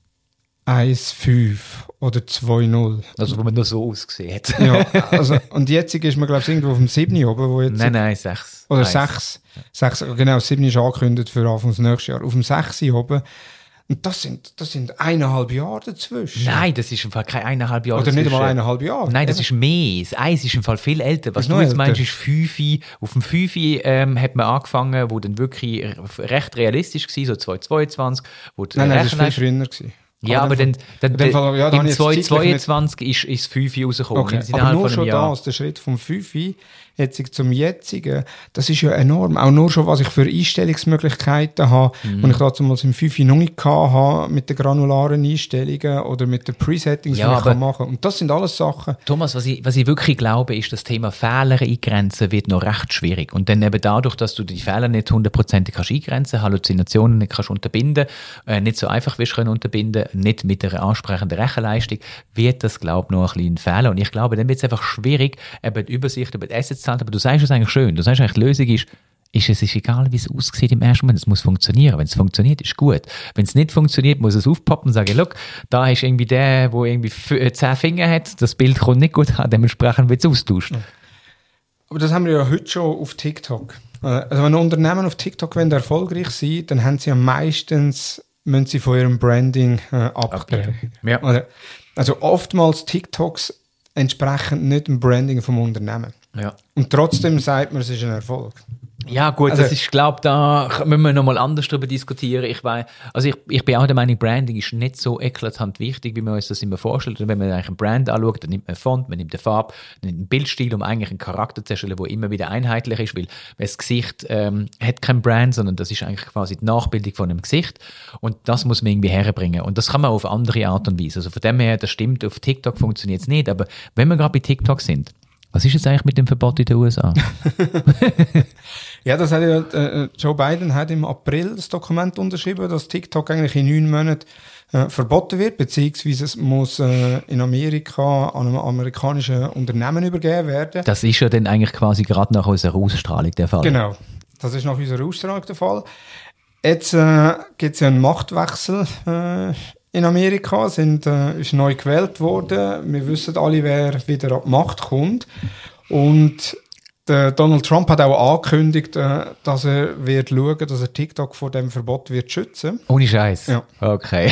eins Punkt fünf oder zwei Punkt null. Also, wo man nur so ausgesehen hat. Ja, also, und jetzt ist man, glaube ich, irgendwo auf dem sieben oben, wo jetzt... Nein, nein, sechs. Oder sechs. sechs. Genau, sieben ist angekündigt für Anfang des nächsten Jahres. Auf dem sechs oben. Und das sind, das sind eineinhalb Jahre dazwischen. Nein, das ist im Fall kein eineinhalb Jahre Oder dazwischen. nicht einmal eineinhalb Jahre. Nein, das Eben. ist mehr. Das eins ist im Fall viel älter. Was du jetzt meinst, ist fünf. Auf dem fünf ähm, hat man angefangen, wo dann wirklich recht realistisch war, so zweitausendzweiundzwanzig. Wo nein, nein, das war viel früher gewesen. Ja, aber dann, dann, dann Fall, ja, im zweitausendzweiundzwanzig ist, ist das fünf rausgekommen. Okay. Aber nur schon das, der Schritt vom fünf jetzt zum jetzigen, das ist ja enorm. Auch nur schon, was ich für Einstellungsmöglichkeiten habe, mhm. und ich damals im fünf noch nicht hatte, mit den granularen Einstellungen oder mit den Presettings, ja, die ich kann machen kann. Und das sind alles Sachen. Thomas, was ich, was ich wirklich glaube, ist, das Thema Fehler eingrenzen wird noch recht schwierig. Und dann eben dadurch, dass du die Fehler nicht hundertprozentig kannst eingrenzen, Halluzinationen nicht kannst unterbinden, äh, nicht so einfach wirst können unterbinden, nicht mit einer ansprechenden Rechenleistung, wird das, glaube ich, noch ein bisschen Fehler. Und ich glaube, dann wird es einfach schwierig, eben die Übersicht über die Assets zu halten. Aber du sagst es eigentlich schön. Du sagst eigentlich, die Lösung ist, ist es ist egal, wie es aussieht im ersten Moment. Es muss funktionieren. Wenn es funktioniert, ist gut. Wenn es nicht funktioniert, muss es aufpoppen und sagen, look, da ist irgendwie der, der irgendwie zehn Finger hat, das Bild kommt nicht gut an, dementsprechend wird es austauscht. Ja. Aber das haben wir ja heute schon auf TikTok. Also wenn Unternehmen auf TikTok wollen erfolgreich sein, dann haben sie ja meistens müssen sie von ihrem Branding äh, abdrehen. Ja. Also oftmals TikToks entsprechen nicht dem Branding vom Unternehmen. Ja. Und trotzdem sagt man, es ist ein Erfolg. Ja gut, also, das ist, glaube da müssen wir nochmal anders darüber diskutieren. Ich weiß, also ich, ich bin auch der Meinung, Branding ist nicht so eklatant wichtig, wie man uns das immer vorstellt. Und wenn man eigentlich einen Brand anschaut, dann nimmt man einen Font, man nimmt eine Farbe, man nimmt einen Bildstil, um eigentlich einen Charakter zu erstellen, der immer wieder einheitlich ist, weil das Gesicht ähm, hat kein Brand, sondern das ist eigentlich quasi die Nachbildung von einem Gesicht. Und das muss man irgendwie herbringen. Und das kann man auf andere Art und Weise. Also von dem her, das stimmt, auf TikTok funktioniert es nicht. Aber wenn wir gerade bei TikTok sind, was ist jetzt eigentlich mit dem Verbot in den U S A? Ja, das hat ja, äh, Joe Biden hat im April das Dokument unterschrieben, dass TikTok eigentlich in neun Monaten äh, verboten wird, beziehungsweise es muss äh, in Amerika an einem amerikanischen Unternehmen übergeben werden. Das ist ja dann eigentlich quasi gerade nach unserer Ausstrahlung der Fall. Genau, das ist nach unserer Ausstrahlung der Fall. Jetzt äh, gibt es ja einen Machtwechsel äh, in Amerika, sind, äh, ist neu gewählt worden. Wir wissen alle, wer wieder an die Macht kommt. Und der Donald Trump hat auch angekündigt, äh, dass er wird schauen, dass er TikTok vor dem Verbot wird schützen. Ohne Scheiß. Ja. Okay.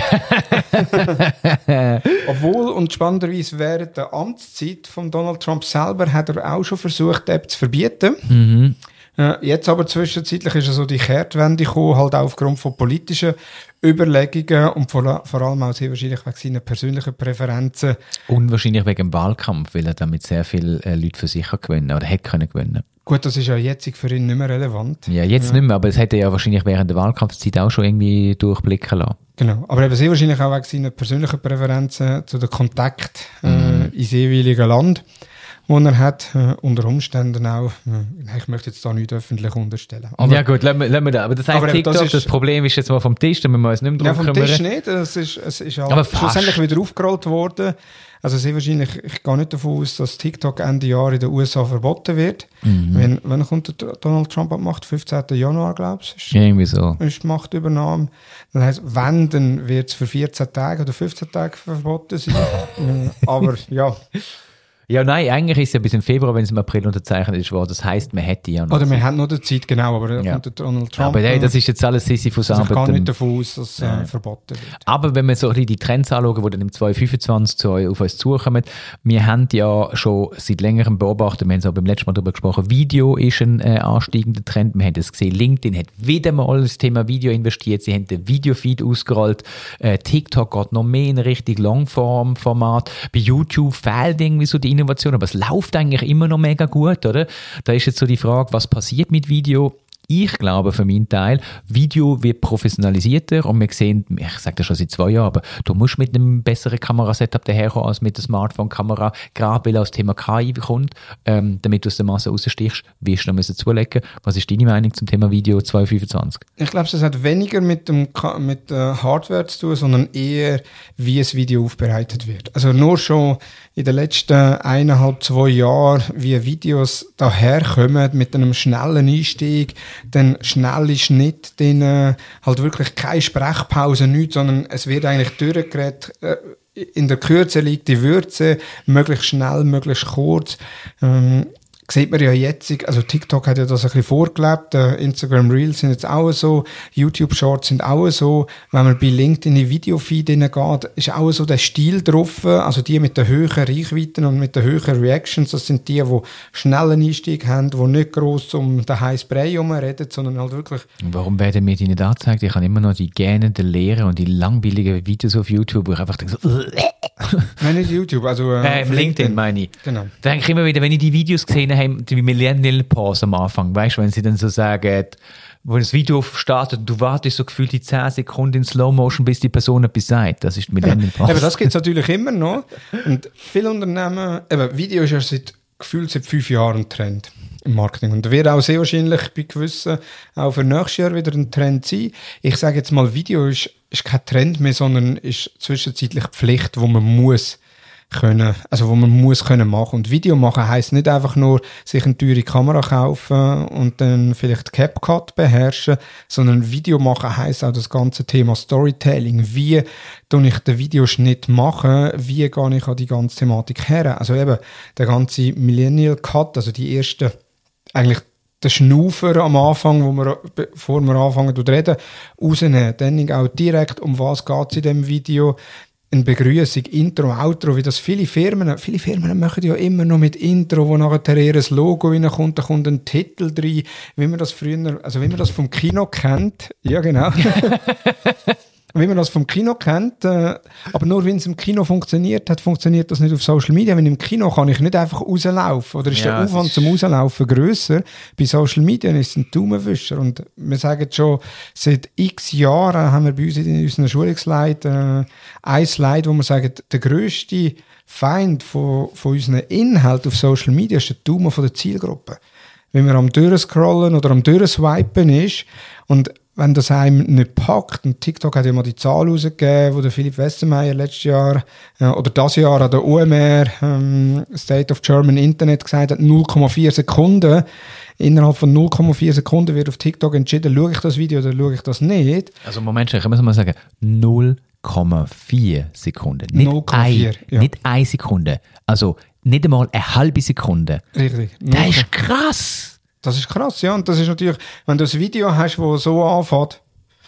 Obwohl, und spannenderweise während der Amtszeit von Donald Trump selber hat er auch schon versucht, die App zu verbieten. Mhm. Äh, jetzt aber zwischenzeitlich ist so die Kehrtwende gekommen, halt auch aufgrund von politischen Überlegungen und vor, vor allem auch sehr wahrscheinlich wegen seiner persönlichen Präferenzen. Unwahrscheinlich wegen dem Wahlkampf, weil er damit sehr viele äh, Leute für sich gewinnen oder hätte können gewinnen. Gut, das ist ja jetzt für ihn nicht mehr relevant. Ja, jetzt ja. nicht mehr, aber es hätte er ja wahrscheinlich während der Wahlkampfzeit auch schon irgendwie durchblicken lassen. Genau, aber eben sehr wahrscheinlich auch wegen seiner persönlichen Präferenzen zu den Kontakten äh, mm. ins jeweilige Land, wo er hat, äh, unter Umständen auch, äh, ich möchte jetzt da nicht öffentlich unterstellen. Aber, ja gut, lassen wir, lassen wir das. Aber das heißt, aber TikTok, das, ist, das Problem ist jetzt mal vom Tisch, da müssen wir uns nicht mehr drum kümmern. Ja, vom Tisch nicht, es ist, es ist halt aber schlussendlich wieder aufgerollt worden. Also sehr wahrscheinlich, ich gehe nicht davon aus, dass TikTok Ende Jahr in den U S A verboten wird. Mhm. Wenn, wenn kommt der Donald Trump an die Macht? fünfzehnten Januar, glaube ich. Ja, irgendwie so. Ist die Machtübernahme. Das heisst, wenn, dann wird es für vierzehn Tage oder fünfzehn Tage verboten sein. Aber ja... Ja, nein, eigentlich ist es ja bis im Februar, wenn es im April unterzeichnet ist, worden. Das heisst, man hätte ja noch... Oder man hat noch die Zeit, genau, aber ja. kommt der Donald Trump... Aber hey, das ist jetzt alles Sisyphus-Arbeit. Also ich gehe nicht davon aus, dass es äh, ja. verboten wird. Aber wenn wir so die Trends anschauen, die dann im zweitausendfünfundzwanzig zu, auf uns zukommen, wir haben ja schon seit längerem beobachtet, wir haben es auch beim letzten Mal darüber gesprochen, Video ist ein äh, ansteigender Trend. Wir haben das gesehen, LinkedIn hat wieder mal das Thema Video investiert, sie haben den Videofeed ausgerollt, äh, TikTok geht noch mehr in Richtung Longform-Format, bei YouTube fehlt irgendwie so die Innovation, aber es läuft eigentlich immer noch mega gut, oder? Da ist jetzt so die Frage, was passiert mit Video? Ich glaube für meinen Teil, Video wird professionalisierter und wir sehen, ich sage das schon seit zwei Jahren, aber du musst mit einem besseren Kamerasetup daherkommen als mit der Smartphone-Kamera, gerade weil auch das Thema K I kommt, ähm, damit du aus der Masse rausstichst, wirst du noch müssen zulegen. Was ist deine Meinung zum Thema Video zwanzig fünfundzwanzig? Ich glaube, das hat weniger mit, dem, mit der Hardware zu tun, sondern eher, wie ein Video aufbereitet wird. Also nur schon in den letzten eineinhalb, zwei Jahren, wie Videos daherkommen mit einem schnellen Einstieg, dann schnelle Schnitt, dann äh, halt wirklich keine Sprechpause, nichts, sondern es wird eigentlich durchgeredet. Äh, in der Kürze liegt die Würze, möglichst schnell, möglichst kurz. Ähm, sieht man ja jetzt, also TikTok hat ja das ein bisschen vorgelebt, äh, Instagram Reels sind jetzt auch so, YouTube Shorts sind auch so, wenn man bei LinkedIn in die Videofeed hineingeht, ist auch so der Stil drauf, also die mit den höheren Reichweiten und mit den höheren Reactions, das sind die, die schnellen Einstieg haben, die nicht gross um den heißen Brei herumreden, sondern halt wirklich... Warum werden mir die nicht angezeigt? Ich habe immer noch die gähnenden Lehren und die langweiligen Videos auf YouTube, wo ich einfach denke so... Nein, nicht YouTube, also... Äh, äh, LinkedIn meine ich. Genau. Da denke ich immer wieder, wenn ich die Videos gesehen habe, die Millennial Pause am Anfang, weißt du, wenn sie dann so sagen, wo das Video startet, du wartest so gefühlt die zehn Sekunden in Slow Motion, bis die Person etwas sagt. Das ist die Millennial Pause. Aber das gibt es natürlich immer noch. Und viele Unternehmen, eben, Video ist ja seit, gefühlt seit fünf Jahren ein Trend im Marketing. Und da wird auch sehr wahrscheinlich bei gewissen auch für nächstes Jahr wieder ein Trend sein. Ich sage jetzt mal, Video ist, ist kein Trend mehr, sondern ist zwischenzeitlich Pflicht, wo man muss können, also wo man muss können machen. Und Video machen heisst nicht einfach nur sich eine teure Kamera kaufen und dann vielleicht CapCut beherrschen, sondern Video machen heisst auch das ganze Thema Storytelling. Wie tue ich den Videoschnitt machen? Wie gehe ich an die ganze Thematik her? Also eben der ganze Millennial Cut, also die ersten, eigentlich der Schnaufer am Anfang, wo wir, bevor wir anfangen zu reden, rausnehmen. Dann auch direkt, um was geht es in diesem Video, eine Begrüßung, Intro, Outro, wie das viele Firmen, viele Firmen machen ja immer noch mit Intro, wo nachher ihr Logo reinkommt, da kommt ein Titel rein, wie man das früher, also wie man das vom Kino kennt, ja genau, wie man das vom Kino kennt, äh, aber nur wenn es im Kino funktioniert hat, funktioniert das nicht auf Social Media. Wenn im Kino kann ich nicht einfach rauslaufen, oder ist ja, der Aufwand ist zum Rauslaufen grösser. Bei Social Media ist es ein Daumenwischer. Und wir sagen schon, seit x Jahren haben wir bei uns in unseren Schulungsleitern äh, ein Slide, wo wir sagen, der grösste Feind von, von unseren Inhalten auf Social Media ist der Daumen von der Zielgruppe. Wenn man am Durchscrollen oder am Durchswipen ist und wenn das einem nicht packt, und TikTok hat ja mal die Zahl rausgegeben, wo der Philipp Westermeier letztes Jahr äh, oder das Jahr an der O M R ähm, State of German Internet gesagt hat, null Komma vier Sekunden. Innerhalb von null Komma vier Sekunden wird auf TikTok entschieden, schaue ich das Video oder schaue ich das nicht. Also Moment, ich muss mal sagen, null Komma vier Sekunden. Nicht null Komma vier, ein, ja. Nicht eine Sekunde. Also nicht einmal eine halbe Sekunde. Richtig. Das ist krass. Das ist krass, ja. Und das ist natürlich, wenn du ein Video hast, das so anfängt,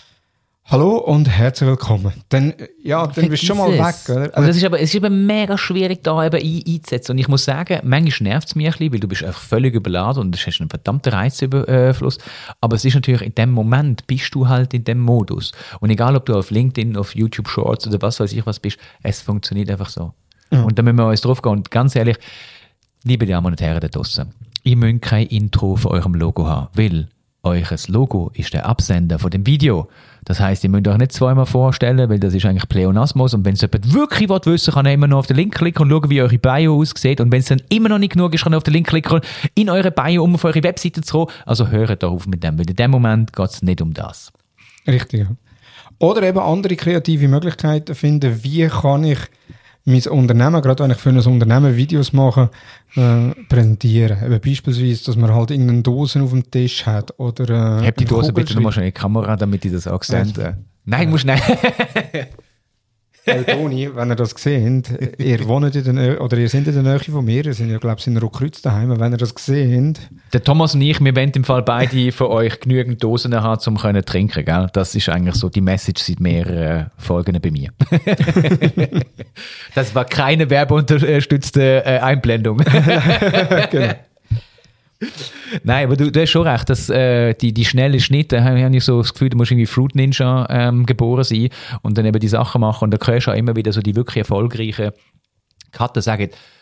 hallo und herzlich willkommen, dann, ja, dann bist du schon mal weg, oder? Also, und das ist aber, es ist eben mega schwierig, da eben ein, einzusetzen. Und ich muss sagen, manchmal nervt es mich ein bisschen, weil du bist einfach völlig überladen und du hast einen verdammten Reizüberfluss. Aber es ist natürlich, in dem Moment bist du halt in dem Modus. Und egal, ob du auf LinkedIn, auf YouTube Shorts oder was weiß ich was bist, es funktioniert einfach so. Ja. Und da müssen wir uns drauf gehen. Und ganz ehrlich, liebe Damen und Herren da draussen, ihr müsst kein Intro von eurem Logo haben, weil eures Logo ist der Absender von dem Video. Das heisst, ihr müsst euch nicht zweimal vorstellen, weil das ist eigentlich Pleonasmus. Und wenn es jemand wirklich wissen will, kann er immer noch auf den Link klicken und schauen, wie eure Bio aussieht. Und wenn es dann immer noch nicht genug ist, kann er auf den Link klicken, in eure Bio, um auf eure Webseite zu kommen. Also hört darauf mit dem, weil in dem Moment geht es nicht um das. Richtig, ja. Oder eben andere kreative Möglichkeiten finden, wie kann ich mein Unternehmen, gerade wenn ich für ein Unternehmen Videos mache, äh, präsentieren. Eben beispielsweise, dass man halt irgendeine Dose auf dem Tisch hat. Oder, äh, Hab die Dose bitte nochmal schon in die Kamera, damit ich das auch sehe. Also, nein, äh, musst nicht. Hey Toni, wenn ihr das seht, ihr wohnt in der Nähe, oder ihr seid in der Nähe von mir, ihr seid ja, glaube ich, in Rotkreuz daheim, wenn ihr das seht. Der Thomas und ich, wir wollen im Fall beide von euch genügend Dosen haben, um zu trinken, gell? Das ist eigentlich so die Message seit mehreren Folgen bei mir. Das war keine werbeunterstützte äh, Einblendung. Genau. Nein, aber du, du hast schon recht, dass äh, die, die schnellen Schnitte, habe ich so das Gefühl, du musst irgendwie Fruit Ninja ähm, geboren sein und dann eben die Sachen machen und da hörst du auch immer wieder so die wirklich erfolgreichen Cutter sagen,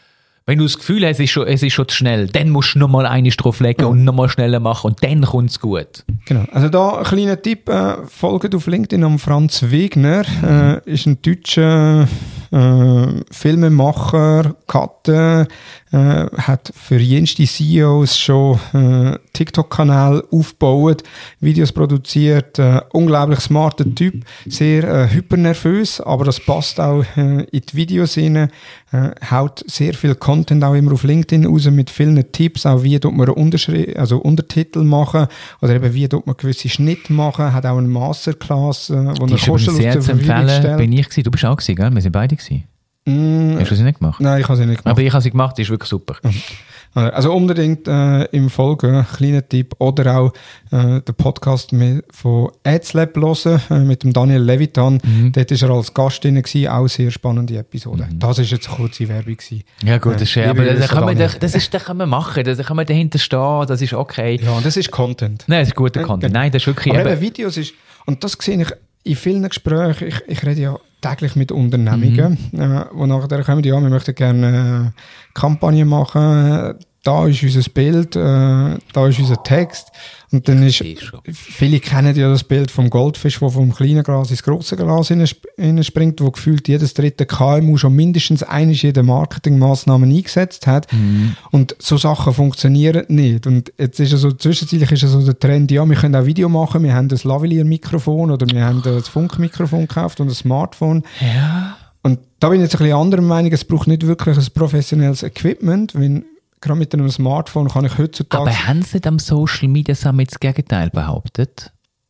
Wenn du das Gefühl hast, es ist schon, es ist schon zu schnell, dann musst du nochmal eine drauflegen ja. und nochmal schneller machen und dann kommt es gut. Genau. Also da ein kleiner Tipp, äh, folgt auf LinkedIn am Franz Wegner, äh, ist ein deutscher äh, Filmemacher, Cutter, äh, hat für jenste C E Os schon äh, TikTok-Kanal aufgebaut, Videos produziert, äh, unglaublich smarter Typ, sehr äh, hypernervös, aber das passt auch äh, in die Videos rein, äh, haut sehr viel Content auch immer auf LinkedIn raus mit vielen Tipps, auch wie tut man Unterschri- also Untertitel machen oder eben wie tut man gewisse Schnitte machen, hat auch eine Masterclass, äh, wo er kostenlos zur Verfügung stellt. Bin ich gewesen. Du bist auch gewesen, gell? Wir sind beide gewesen. Mm, Hast du sie nicht gemacht? Nein, ich habe sie nicht gemacht. Aber ich habe sie gemacht, die ist wirklich super. Mhm. Also unbedingt äh, im Folgen, kleiner Tipp, oder auch äh, den Podcast mit, von AdsLab hören, äh, mit dem Daniel Levitan. Mhm. Dort war er als Gast drin, gewesen, auch sehr spannende Episode. Mhm. Das war jetzt eine kurze Werbung gewesen. Ja gut, das ist äh, aber das kann, man, das, ist, das kann man machen, da kann man dahinter stehen, das ist okay. Ja, und das ist Content. Nein, das ist guter ja, Content. Nein, das ist wirklich... Aber eben Videos ist, und das sehe ich in vielen Gesprächen, ich, ich rede ja täglich mit Unternehmungen, mhm. äh, wo nachher kommen, ja, wir möchten gerne äh, Kampagnen machen, da ist unser Bild, äh, da ist unser Text. Und dann ist, viele kennen ja das Bild vom Goldfisch, der vom kleinen Glas ins grosse Glas hineinspringt, wo gefühlt jedes dritte K M U schon mindestens eine jede Marketingmaßnahmen eingesetzt hat. Mhm. Und so Sachen funktionieren nicht. Und jetzt ist ja so, zwischenzeitlich ist ja so der Trend, ja, wir können auch Video machen, wir haben das Lavalier-Mikrofon oder wir haben das Funkmikrofon gekauft und ein Smartphone. Ja. Und da bin ich jetzt ein bisschen anderer Meinung, es braucht nicht wirklich ein professionelles Equipment, wenn gerade mit einem Smartphone kann ich heutzutage... Aber haben Sie am Social Media Summit das Gegenteil behauptet?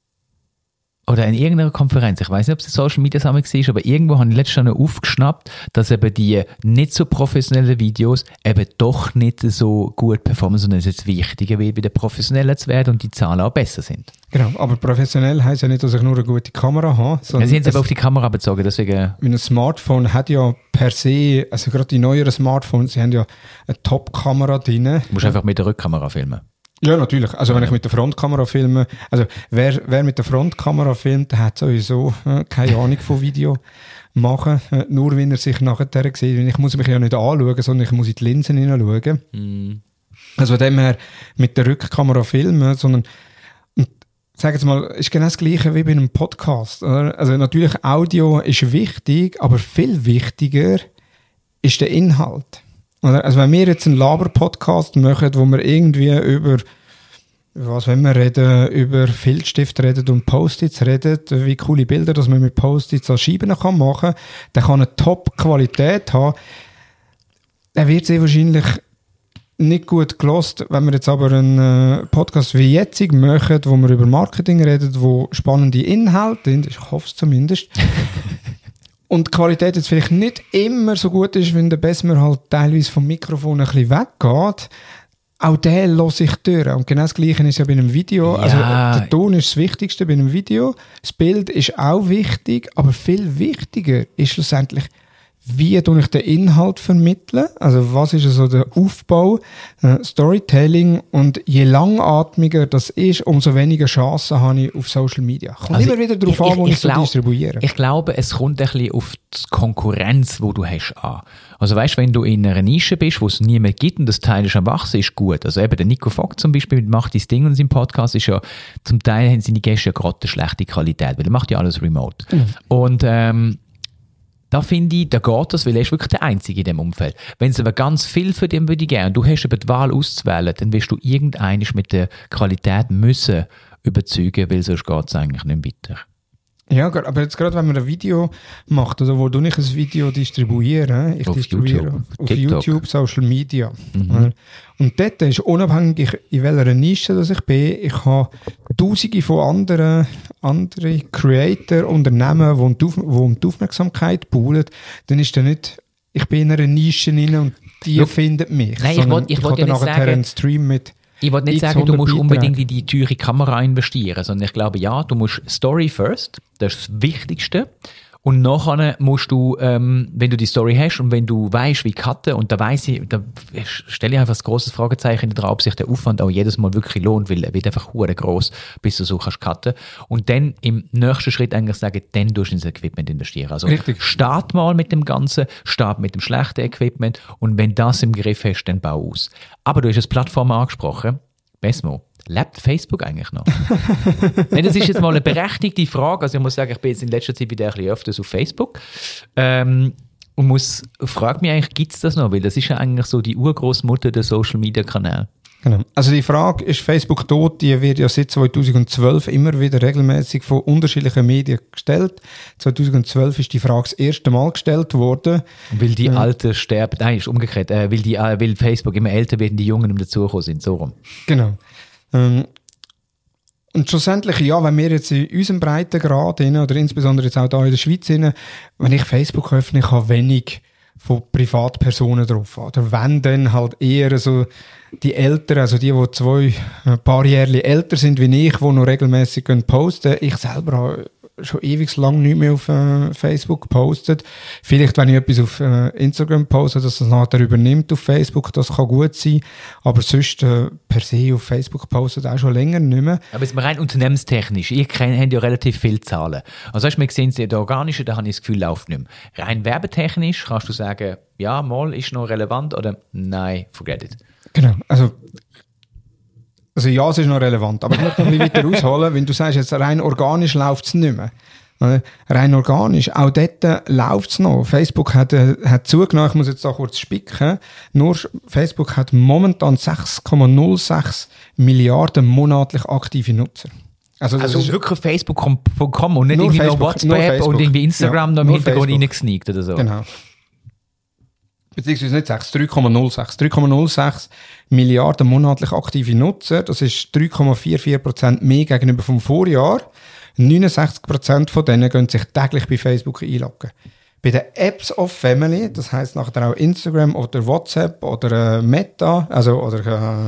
Oder in irgendeiner Konferenz, ich weiß nicht, ob es ein Social Media Summit war, aber irgendwo habe ich letztes Jahr aufgeschnappt, dass eben die nicht so professionellen Videos eben doch nicht so gut performen, sondern es ist jetzt wichtiger, wie bei den professionellen zu werden und die Zahlen auch besser sind. Genau, aber professionell heisst ja nicht, dass ich nur eine gute Kamera habe. Ja, Sie haben es aber auf die Kamera bezogen, deswegen... Ein Smartphone hat ja per se, also gerade die neueren Smartphones, sie haben ja eine Top-Kamera drin. Du musst einfach mit der Rückkamera filmen. Ja, natürlich. Also ja. Wenn ich mit der Frontkamera filme, also wer, wer mit der Frontkamera filmt, der hat sowieso äh, keine Ahnung von Video machen. Äh, nur wenn er sich nachher sieht. Ich muss mich ja nicht anschauen, sondern ich muss in die Linsen hineinschauen. Mm. Also von dem her mit der Rückkamera filmen, sondern sag jetzt mal, ist genau das Gleiche wie bei einem Podcast. Oder? Also natürlich, Audio ist wichtig, aber viel wichtiger ist der Inhalt. Oder? Also wenn wir jetzt einen Laber-Podcast machen, wo wir irgendwie über, was wenn wir reden, über Filzstift reden und Post-its reden, wie coole Bilder, dass man mit Post-its an Scheiben kann machen kann, der kann eine Top-Qualität haben. Der wird sehr wahrscheinlich nicht gut gelost, wenn wir jetzt aber einen äh, Podcast wie jetzt machen, wo wir über Marketing reden, wo spannende Inhalte sind, ich hoffe es zumindest, und die Qualität jetzt vielleicht nicht immer so gut ist, wenn der Besser halt teilweise vom Mikrofon ein bisschen weggeht, auch den lasse ich durch. Und genau das Gleiche ist ja bei einem Video. Ja. Also der Ton ist das Wichtigste bei einem Video, das Bild ist auch wichtig, aber viel wichtiger ist schlussendlich, wie tue ich den Inhalt vermitteln? Also was ist so der Aufbau, äh, Storytelling, und je langatmiger das ist, umso weniger Chancen habe ich auf Social Media. Kommt also immer wieder darauf an, wo ich, ich, ich so distribuiere. Ich glaube, es kommt ein bisschen auf die Konkurrenz, die du hast, an. Also weißt, wenn du in einer Nische bist, wo es niemand gibt und das Teil ist am Wachsen, ist gut. Also eben der Nico Vogt zum Beispiel macht das Ding und sein Podcast ist ja, zum Teil haben seine Gäste ja gerade eine schlechte Qualität, weil er macht ja alles remote. Mhm. Und ähm, da finde ich, da geht das, weil er ist wirklich der Einzige in diesem Umfeld. Wenn es aber ganz viel für den würde geben und du hast aber die Wahl auszuwählen, dann wirst du irgendeines mit der Qualität müssen überzeugen, weil sonst geht es eigentlich nicht weiter. Ja, aber jetzt gerade, wenn man ein Video macht, oder wo du nicht ein Video distribuieren, ich auf distribuiere YouTube, auf TikTok. YouTube, Social Media. Mhm. Und dort ist unabhängig, in welcher Nische dass ich bin, ich habe tausende von anderen, anderen Creator, Unternehmen, die um die, Auf- die um die Aufmerksamkeit buhlen, dann ist da nicht, ich bin in einer Nische rein und die Look, finden mich. Nein, ich wollte ich wollt ja nicht sagen, einen Stream mit ich wollte nicht sagen, du musst unbedingt in die teure Kamera investieren, sondern ich glaube, ja, du musst Story first, das ist das Wichtigste. Und nachher musst du, ähm, wenn du die Story hast und wenn du weißt, wie cutten, und da weiss ich, da stelle ich einfach ein grosses Fragezeichen daran, ob sich der Aufwand auch jedes Mal wirklich lohnt, weil er wird einfach hure gross, bis du so kannst cutten. Und dann im nächsten Schritt eigentlich sagen, dann tust du ins Equipment investieren. Also Richtig. Start mal mit dem Ganzen, start mit dem schlechten Equipment und wenn das im Griff hast, dann bau aus. Aber du hast eine Plattform angesprochen, Besmo. Lebt Facebook eigentlich noch? Nein, das ist jetzt mal eine berechtigte Frage. Also ich muss sagen, ich bin jetzt in letzter Zeit wieder ein bisschen öfters auf Facebook. Ähm, und muss, frage mich eigentlich, gibt es das noch? Weil das ist ja eigentlich so die Urgroßmutter der Social-Media-Kanäle. Genau. Also die Frage, ist Facebook tot? Die wird ja seit zweitausendzwölf immer wieder regelmäßig von unterschiedlichen Medien gestellt. zweitausendzwölf ist die Frage das erste Mal gestellt worden. Weil die ja. Alten sterben, nein, ist umgekehrt, äh, weil, die, äh, weil Facebook immer älter wird und die Jungen dazugekommen sind, so rum. Genau. Ähm, und schlussendlich, ja, wenn wir jetzt in unserem Breitengrad, oder insbesondere jetzt auch hier in der Schweiz, wenn ich Facebook öffne, ich habe wenig von Privatpersonen drauf. Oder wenn, dann halt eher so die Älteren, also die, die zwei, ein paar Jahre älter sind wie ich, die noch regelmässig posten. Ich selber habe schon ewig lang nicht mehr auf äh, Facebook gepostet. Vielleicht, wenn ich etwas auf äh, Instagram poste, dass das nachher übernimmt auf Facebook, das kann gut sein. Aber sonst äh, per se auf Facebook postet auch schon länger nicht mehr. Aber jetzt mal rein unternehmenstechnisch. Ihr habt ja relativ viele Zahlen. Also hast du, wir sehen es, der organische, da habe ich das Gefühl, läuft nicht mehr. Rein werbetechnisch kannst du sagen, ja, mal ist noch relevant oder nein, forget it. Genau, also Also ja, es ist noch relevant, aber ich möchte noch ein bisschen weiter ausholen, wenn du sagst, jetzt rein organisch läuft es nicht mehr. Rein organisch, auch dort läuft es noch. Facebook hat, äh, hat zugenommen, ich muss jetzt da kurz spicken, nur Facebook hat momentan sechs Komma null sechs Milliarden monatlich aktive Nutzer. Also, das also ist wirklich Facebook Punkt com und nicht irgendwie Facebook, noch WhatsApp und irgendwie Instagram ja, da im Hintergrund reingesneakt oder so. Genau. Beziehungsweise nicht sechs, drei Komma null sechs. drei Komma null sechs Milliarden monatlich aktive Nutzer. Das ist drei Komma vierundvierzig Prozent mehr gegenüber vom Vorjahr. neunundsechzig Prozent von denen gehen sich täglich bei Facebook einloggen. Bei den Apps of Family, das heisst nachher auch Instagram oder WhatsApp oder äh, Meta, also oder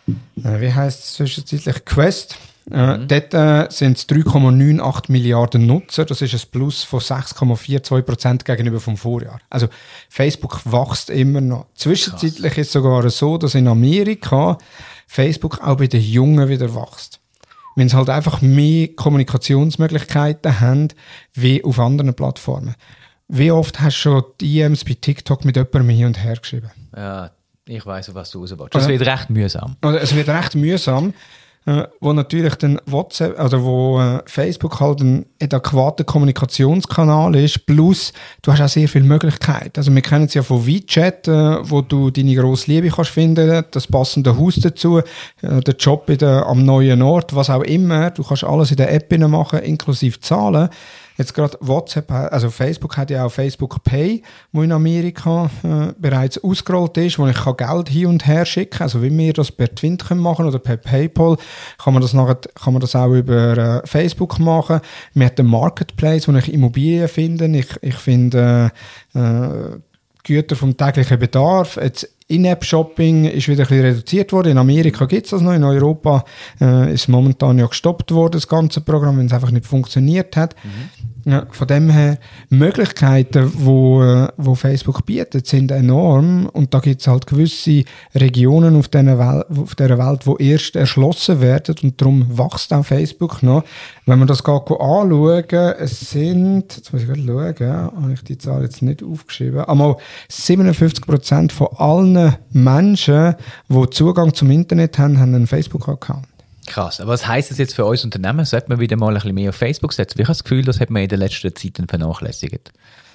äh, wie heisst es zwischenzeitlich, Quest, äh, mhm. dort äh, sind es drei Komma achtundneunzig Milliarden Nutzer. Das ist ein Plus von sechs Komma zweiundvierzig Prozent gegenüber vom Vorjahr. Also Facebook wächst immer noch. Zwischenzeitlich Krass. Ist es sogar so, dass in Amerika Facebook auch bei den Jungen wieder wächst. Wenn sie halt einfach mehr Kommunikationsmöglichkeiten haben, wie auf anderen Plattformen. Wie oft hast du schon D Ms bei TikTok mit jemandem hin und her geschrieben? Ja, ich weiss, was du raus willst. Das wird recht mühsam. Oder es wird recht mühsam, äh, wo natürlich dann WhatsApp, oder wo äh, Facebook halt ein adäquater Kommunikationskanal ist, plus du hast auch sehr viele Möglichkeiten. Also wir kennen es ja von WeChat, äh, wo du deine grosse Liebe kannst finden, das passende Haus dazu, äh, der Job in der, am neuen Ort, was auch immer. Du kannst alles in der App machen, inklusive Zahlen. Jetzt gerade WhatsApp, also Facebook hat ja auch Facebook Pay, wo in Amerika äh, bereits ausgerollt ist, wo ich kann Geld hin und her schicken kann. Also wie wir das per Twint können machen oder per PayPal, kann man das nachher, kann man das auch über äh, Facebook machen. Wir haben den Marketplace, wo ich Immobilien finde. Ich, ich finde äh, äh, Güter vom täglichen Bedarf. Jetzt In-App-Shopping ist wieder ein bisschen reduziert worden. In Amerika gibt es das noch. In Europa äh, ist momentan ja gestoppt worden, das ganze Programm, wenn es einfach nicht funktioniert hat. Mhm. Ja, von dem her, Möglichkeiten, wo, äh, wo Facebook bietet, sind enorm. Und da gibt es halt gewisse Regionen auf dieser Welt, auf dieser Welt, die erst erschlossen werden. Und darum wächst auch Facebook noch. Wenn man das gerade anschauen, es sind, jetzt muss ich gerade schauen, ja, habe ich die Zahl jetzt nicht aufgeschrieben, einmal siebenundfünfzig Prozent von allen Menschen, die Zugang zum Internet haben, haben einen Facebook-Account. Krass. Aber was heisst das jetzt für uns Unternehmen? Sollte man wieder mal ein bisschen mehr auf Facebook setzen? Ich habe das Gefühl, das hat man in der letzten Zeit vernachlässigt.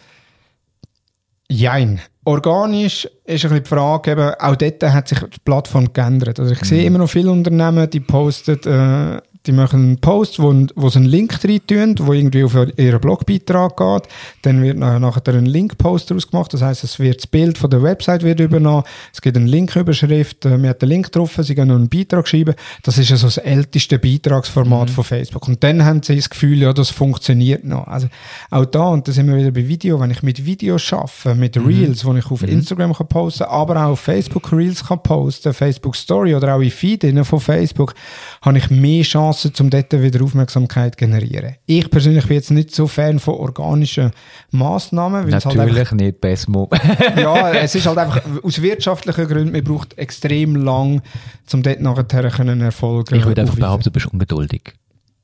Jein. Organisch ist ein bisschen die Frage, eben, auch dort hat sich die Plattform geändert. Also ich mhm. sehe immer noch viele Unternehmen, die posten, äh, die machen einen Post, wo, wo sie einen Link rein tun, wo irgendwie auf ihren Blogbeitrag geht. Dann wird nachher ein Link-Post daraus gemacht. Das heisst, es wird das Bild von der Website wird übernommen. Es gibt eine Link-Überschrift. Man hat den Link drauf. Sie können noch einen Beitrag schreiben. Das ist also das älteste Beitragsformat mhm. von Facebook. Und dann haben sie das Gefühl, ja, das funktioniert noch. Also auch da, und da sind wir wieder bei Video, wenn ich mit Videos arbeite, mit mhm. Reels, die ich auf mhm. Instagram kann posten, aber auch auf Facebook Reels kann posten, Facebook Story oder auch in Feed von Facebook, habe ich mehr Chancen, Masse, um dort wieder Aufmerksamkeit zu generieren. Ich persönlich bin jetzt nicht so Fan von organischen Massnahmen. Natürlich halt einfach, nicht, Besmo. ja, es ist halt einfach aus wirtschaftlichen Gründen, man braucht extrem lang, um dort nachher können Erfolge Ich würde einfach aufweisen. behaupten, du bist ungeduldig.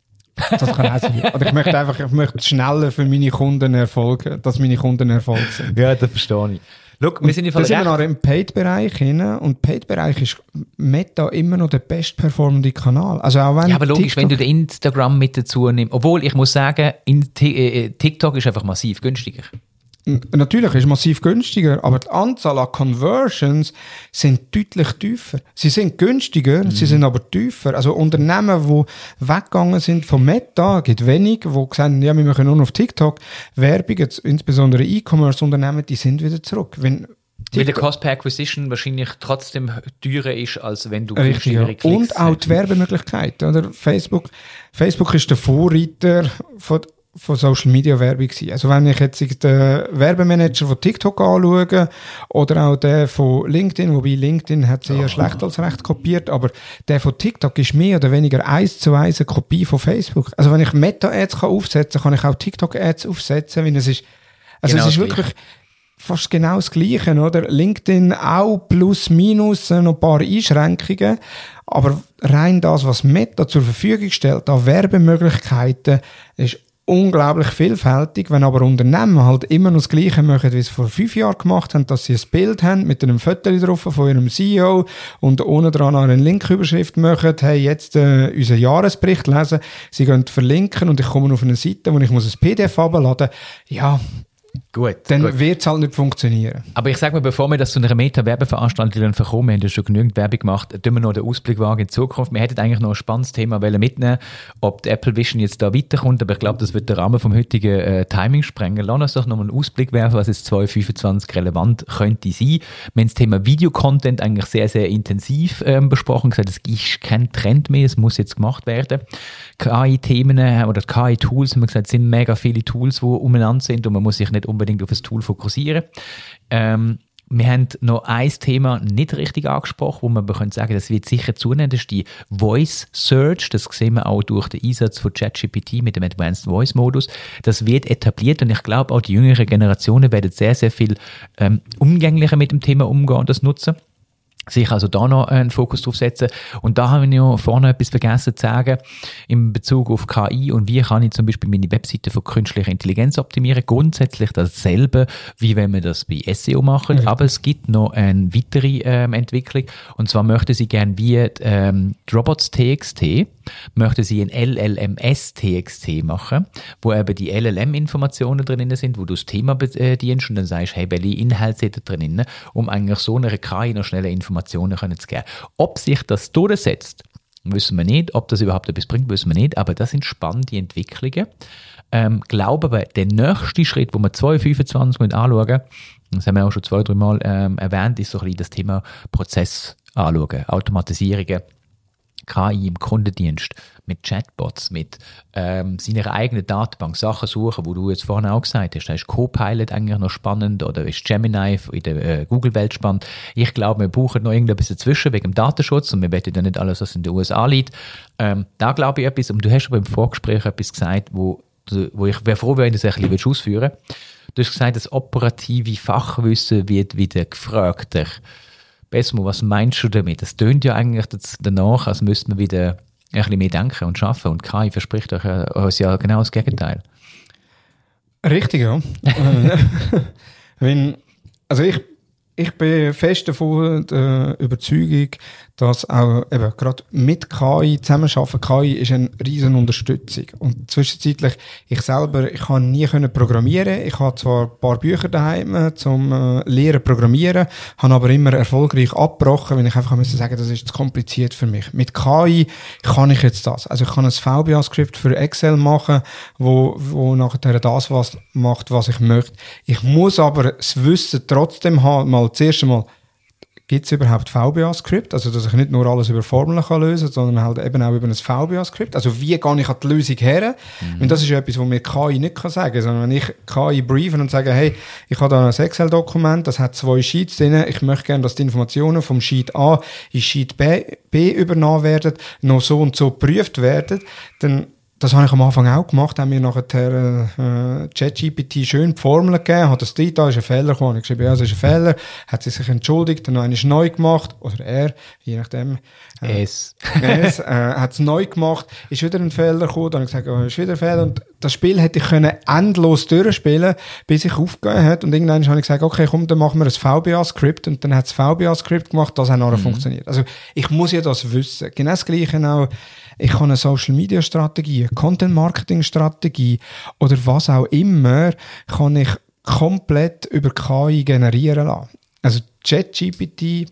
Das kann auch sein. Oder ich möchte einfach, ich möchte schneller für meine Kunden Erfolge, dass meine Kunden Erfolg sind. Ja, das verstehe ich. Look, wir sind im Fall da sind wir noch im Paid-Bereich hin und im Paid-Bereich ist Meta immer noch der bestperformende Kanal. Also auch wenn ja, aber logisch, TikTok, wenn du den Instagram mit dazu nimmst, obwohl ich muss sagen, in T- äh, TikTok ist einfach massiv günstiger. Natürlich ist massiv günstiger, aber die Anzahl an Conversions sind deutlich tiefer. Sie sind günstiger, mhm. sie sind aber tiefer. Also Unternehmen, die weggegangen sind von Meta, gibt wenig, die gesagt haben, ja, wir machen nur noch auf TikTok Werbung, jetzt insbesondere E-Commerce-Unternehmen, die sind wieder zurück. Wenn Weil der Cost per Acquisition wahrscheinlich trotzdem teurer ist, als wenn du Richtig, ja. Klicks Und auch die Werbemöglichkeit. Oder? Facebook, Facebook ist der Vorreiter von von Social Media Werbung gewesen. Also wenn ich jetzt den Werbemanager von TikTok anschaue oder auch den von LinkedIn, wobei LinkedIn hat sehr oh. schlecht als recht kopiert, aber der von TikTok ist mehr oder weniger eins zu eins eine Kopie von Facebook. Also wenn ich Meta-Ads aufsetzen kann, kann ich auch TikTok-Ads aufsetzen, weil es ist, also genau es ist wirklich fast genau das Gleiche, oder? LinkedIn auch plus, minus, noch ein paar Einschränkungen, aber rein das, was Meta zur Verfügung stellt, an Werbemöglichkeiten, ist unglaublich vielfältig, wenn aber Unternehmen halt immer noch das Gleiche machen, wie sie vor fünf Jahren gemacht haben, dass sie ein Bild haben mit einem Foto drauf von ihrem C E O und ohne dran eine Linküberschrift machen, hey, jetzt äh, unseren Jahresbericht lesen, sie gehen verlinken und ich komme auf eine Seite, wo ich muss ein P D F abladen. Ja, Gut, dann wird es halt nicht funktionieren. Aber ich sage mal, bevor wir das zu einer Meta-Werbeveranstaltung dann verkommen, wir haben ja schon genügend Werbung gemacht, tun wir noch den Ausblick wagen in die Zukunft. Wir hätten eigentlich noch ein spannendes Thema mitnehmen, ob die Apple Vision jetzt da weiterkommt, aber ich glaube, das wird den Rahmen vom heutigen äh, Timing sprengen. Lass uns doch noch mal einen Ausblick werfen, was jetzt zwanzig fünfundzwanzig relevant könnte sein. Wir haben das Thema Videocontent eigentlich sehr, sehr intensiv ähm, besprochen, gesagt, es ist kein Trend mehr, es muss jetzt gemacht werden. K I-Themen oder K I-Tools, haben wir gesagt, es sind mega viele Tools, die umeinander sind und man muss sich nicht unbedingt auf ein Tool fokussieren. Ähm, wir haben noch ein Thema nicht richtig angesprochen, wo man aber können sagen, das wird sicher zunehmen, das ist die Voice Search. Das sehen wir auch durch den Einsatz von ChatGPT mit dem Advanced Voice Modus. Das wird etabliert und ich glaube auch die jüngeren Generationen werden sehr, sehr viel ähm, umgänglicher mit dem Thema umgehen und das nutzen. Sich also da noch einen Fokus drauf setzen. Und da haben wir ja vorne etwas vergessen zu sagen, in Bezug auf K I und wie kann ich zum Beispiel meine Webseite für künstliche Intelligenz optimieren. Grundsätzlich dasselbe, wie wenn wir das bei S E O machen, mhm. aber es gibt noch eine weitere ähm, Entwicklung und zwar möchte sie gerne wie ähm, Robots.txt, möchte sie ein L L M S.txt machen, wo eben die L L M-Informationen drin sind, wo du das Thema bedienst und dann sagst, hey, welche Inhalte sind da drin, um eigentlich so eine K I noch schneller Informationen zu geben. Ob sich das durchsetzt, wissen wir nicht. Ob das überhaupt etwas bringt, wissen wir nicht. Aber das sind spannende Entwicklungen. Ähm, glaube aber, der nächste Schritt, den wir zwanzig fünfundzwanzig anschauen müssen, das haben wir auch schon zwei, drei Mal ähm, erwähnt, ist so ein bisschen das Thema Prozess anschauen, Automatisierungen, K I im Kundendienst, mit Chatbots, mit ähm, seiner eigenen Datenbank, Sachen suchen, wo du jetzt vorhin auch gesagt hast, da ist Copilot eigentlich noch spannend oder ist Gemini in der äh, Google-Welt spannend. Ich glaube, wir brauchen noch irgendetwas dazwischen wegen dem Datenschutz und wir wollen ja nicht alles, was in den U S A liegt. Ähm, da glaube ich etwas, und du hast aber im Vorgespräch etwas gesagt, wo, wo ich wäre froh, wenn du das ein bisschen ausführen willst. Du hast gesagt, das operative Fachwissen wird wieder gefragter. Besmo, was meinst du damit? Das tönt ja eigentlich danach, als müsste man wieder ein bisschen mehr denken und arbeiten. Und K I verspricht euch uns ja genau das Gegenteil. Richtig, ja. Wenn, also ich, ich bin fest davon der Überzeugung, dass auch eben gerade mit K I zusammenarbeiten. K I ist eine riesen Unterstützung. Und zwischenzeitlich, ich selber, ich kann nie können programmieren. Ich habe zwar ein paar Bücher daheim zum äh, Lehren programmieren, habe aber immer erfolgreich abgebrochen, wenn ich einfach müssen sagen, das ist zu kompliziert für mich. Mit K I kann ich jetzt das. Also ich kann ein V B A-Skript für Excel machen, wo, wo nachher das was macht, was ich möchte. Ich muss aber das Wissen trotzdem haben, mal zuerst einmal gibt es überhaupt V B A-Skript, also dass ich nicht nur alles über Formeln kann lösen kann, sondern halt eben auch über ein V B A-Skript. Also wie gehe ich an die Lösung her? Mhm. Und das ist etwas, was mir K I nicht kann sagen kann, sondern wenn ich K I briefen und sage, hey, ich habe da ein Excel-Dokument, das hat zwei Sheets drin, ich möchte gerne, dass die Informationen vom Sheet A in Sheet B, B übernommen werden, noch so und so geprüft werden, dann das habe ich am Anfang auch gemacht, haben mir nachher äh, ChatGPT schön die Formel gegeben, hat das drin, da ist ein Fehler gekommen. Ich habe geschrieben, ja, das ist ein Fehler, hat sie sich entschuldigt, dann noch einmal neu gemacht, oder er, je nachdem. Äh, es. es äh, hat es neu gemacht, ist wieder ein Fehler gekommen, dann habe ich gesagt, oh, ist wieder ein Fehler. Und das Spiel hätte ich können endlos durchspielen, bis ich aufgegeben habe. Und irgendwann habe ich gesagt, okay, komm, dann machen wir ein V B A-Skript. Und dann hat das V B A-Skript gemacht, das hat nachher mhm. funktioniert. Also ich muss ja das wissen. Genau das Gleiche auch. Ich habe eine Social-Media-Strategie, eine Content-Marketing-Strategie oder was auch immer, kann ich komplett über K I generieren lassen. Also ChatGPT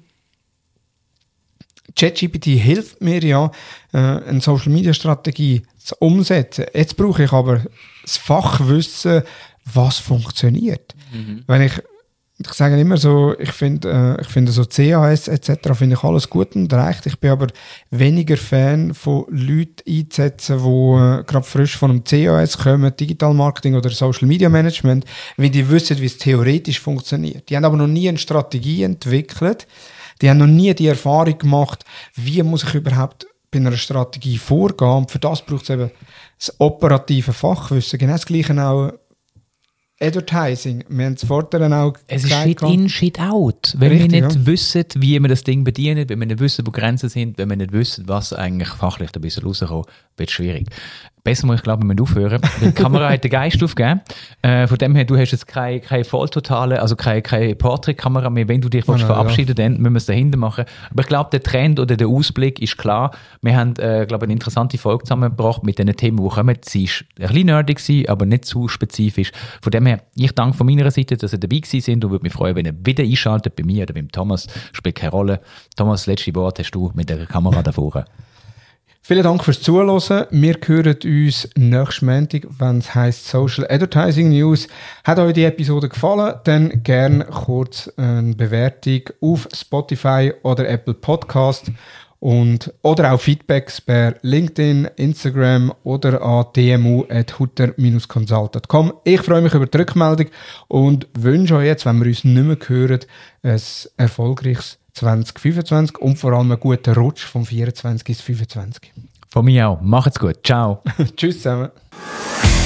ChatGPT hilft mir ja, äh, eine Social-Media-Strategie zu umsetzen. Jetzt brauche ich aber das Fachwissen, was funktioniert. Mhm. Wenn ich Ich sage immer so, ich finde, äh, ich finde so C A S et cetera finde ich alles gut und recht. Ich bin aber weniger Fan von Leuten einzusetzen, die äh, gerade frisch von einem C A S kommen, Digital Marketing oder Social Media Management, weil die wissen, wie es theoretisch funktioniert. Die haben aber noch nie eine Strategie entwickelt. Die haben noch nie die Erfahrung gemacht, wie muss ich überhaupt bei einer Strategie vorgehen. Und für das braucht es eben das operative Fachwissen. Genau das Gleiche auch Advertising. Wir haben es vorhin auch Es ist Shit in, Shit out. Wenn Richtig, wir nicht ja. wissen, wie wir das Ding bedienen, wenn wir nicht wissen, wo Grenzen sind, wenn wir nicht wissen, was eigentlich fachlich ein bisschen rauskommt, wird es schwierig. Besser muss ich glaube, wir aufhören. Die Kamera hat den Geist aufgegeben. Äh, von dem her, du hast jetzt keine, keine Volltotale, also keine, keine Porträtkamera mehr. Wenn du dich oh, willst, verabschieden willst, ja. dann müssen wir es dahinter machen. Aber ich glaube, der Trend oder der Ausblick ist klar. Wir haben, äh, glaube eine interessante Folge zusammengebracht mit den Themen, die kommen. Sie war ein bisschen nerdig gewesen, aber nicht zu spezifisch. Von dem her, ich danke von meiner Seite, dass ihr dabei gewesen sind und würde mich freuen, wenn ihr wieder einschaltet bei mir oder beim Thomas. Spielt keine Rolle. Thomas, das letzte Wort hast du mit der Kamera da vorne. Vielen Dank fürs Zuhören. Wir hören uns nächsten Montag, wenn es heisst Social Advertising News. Hat euch die Episode gefallen? Dann gerne kurz eine Bewertung auf Spotify oder Apple Podcast und, oder auch Feedbacks per LinkedIn, Instagram oder an d m u at hutter dash consult dot com. Ich freue mich über die Rückmeldung und wünsche euch jetzt, wenn wir uns nicht mehr hören, ein erfolgreiches zwanzig fünfundzwanzig und vor allem einen guten Rutsch vom vierundzwanzig ins fünfundzwanzig. Von mir auch. Macht's gut. Ciao. Tschüss zusammen.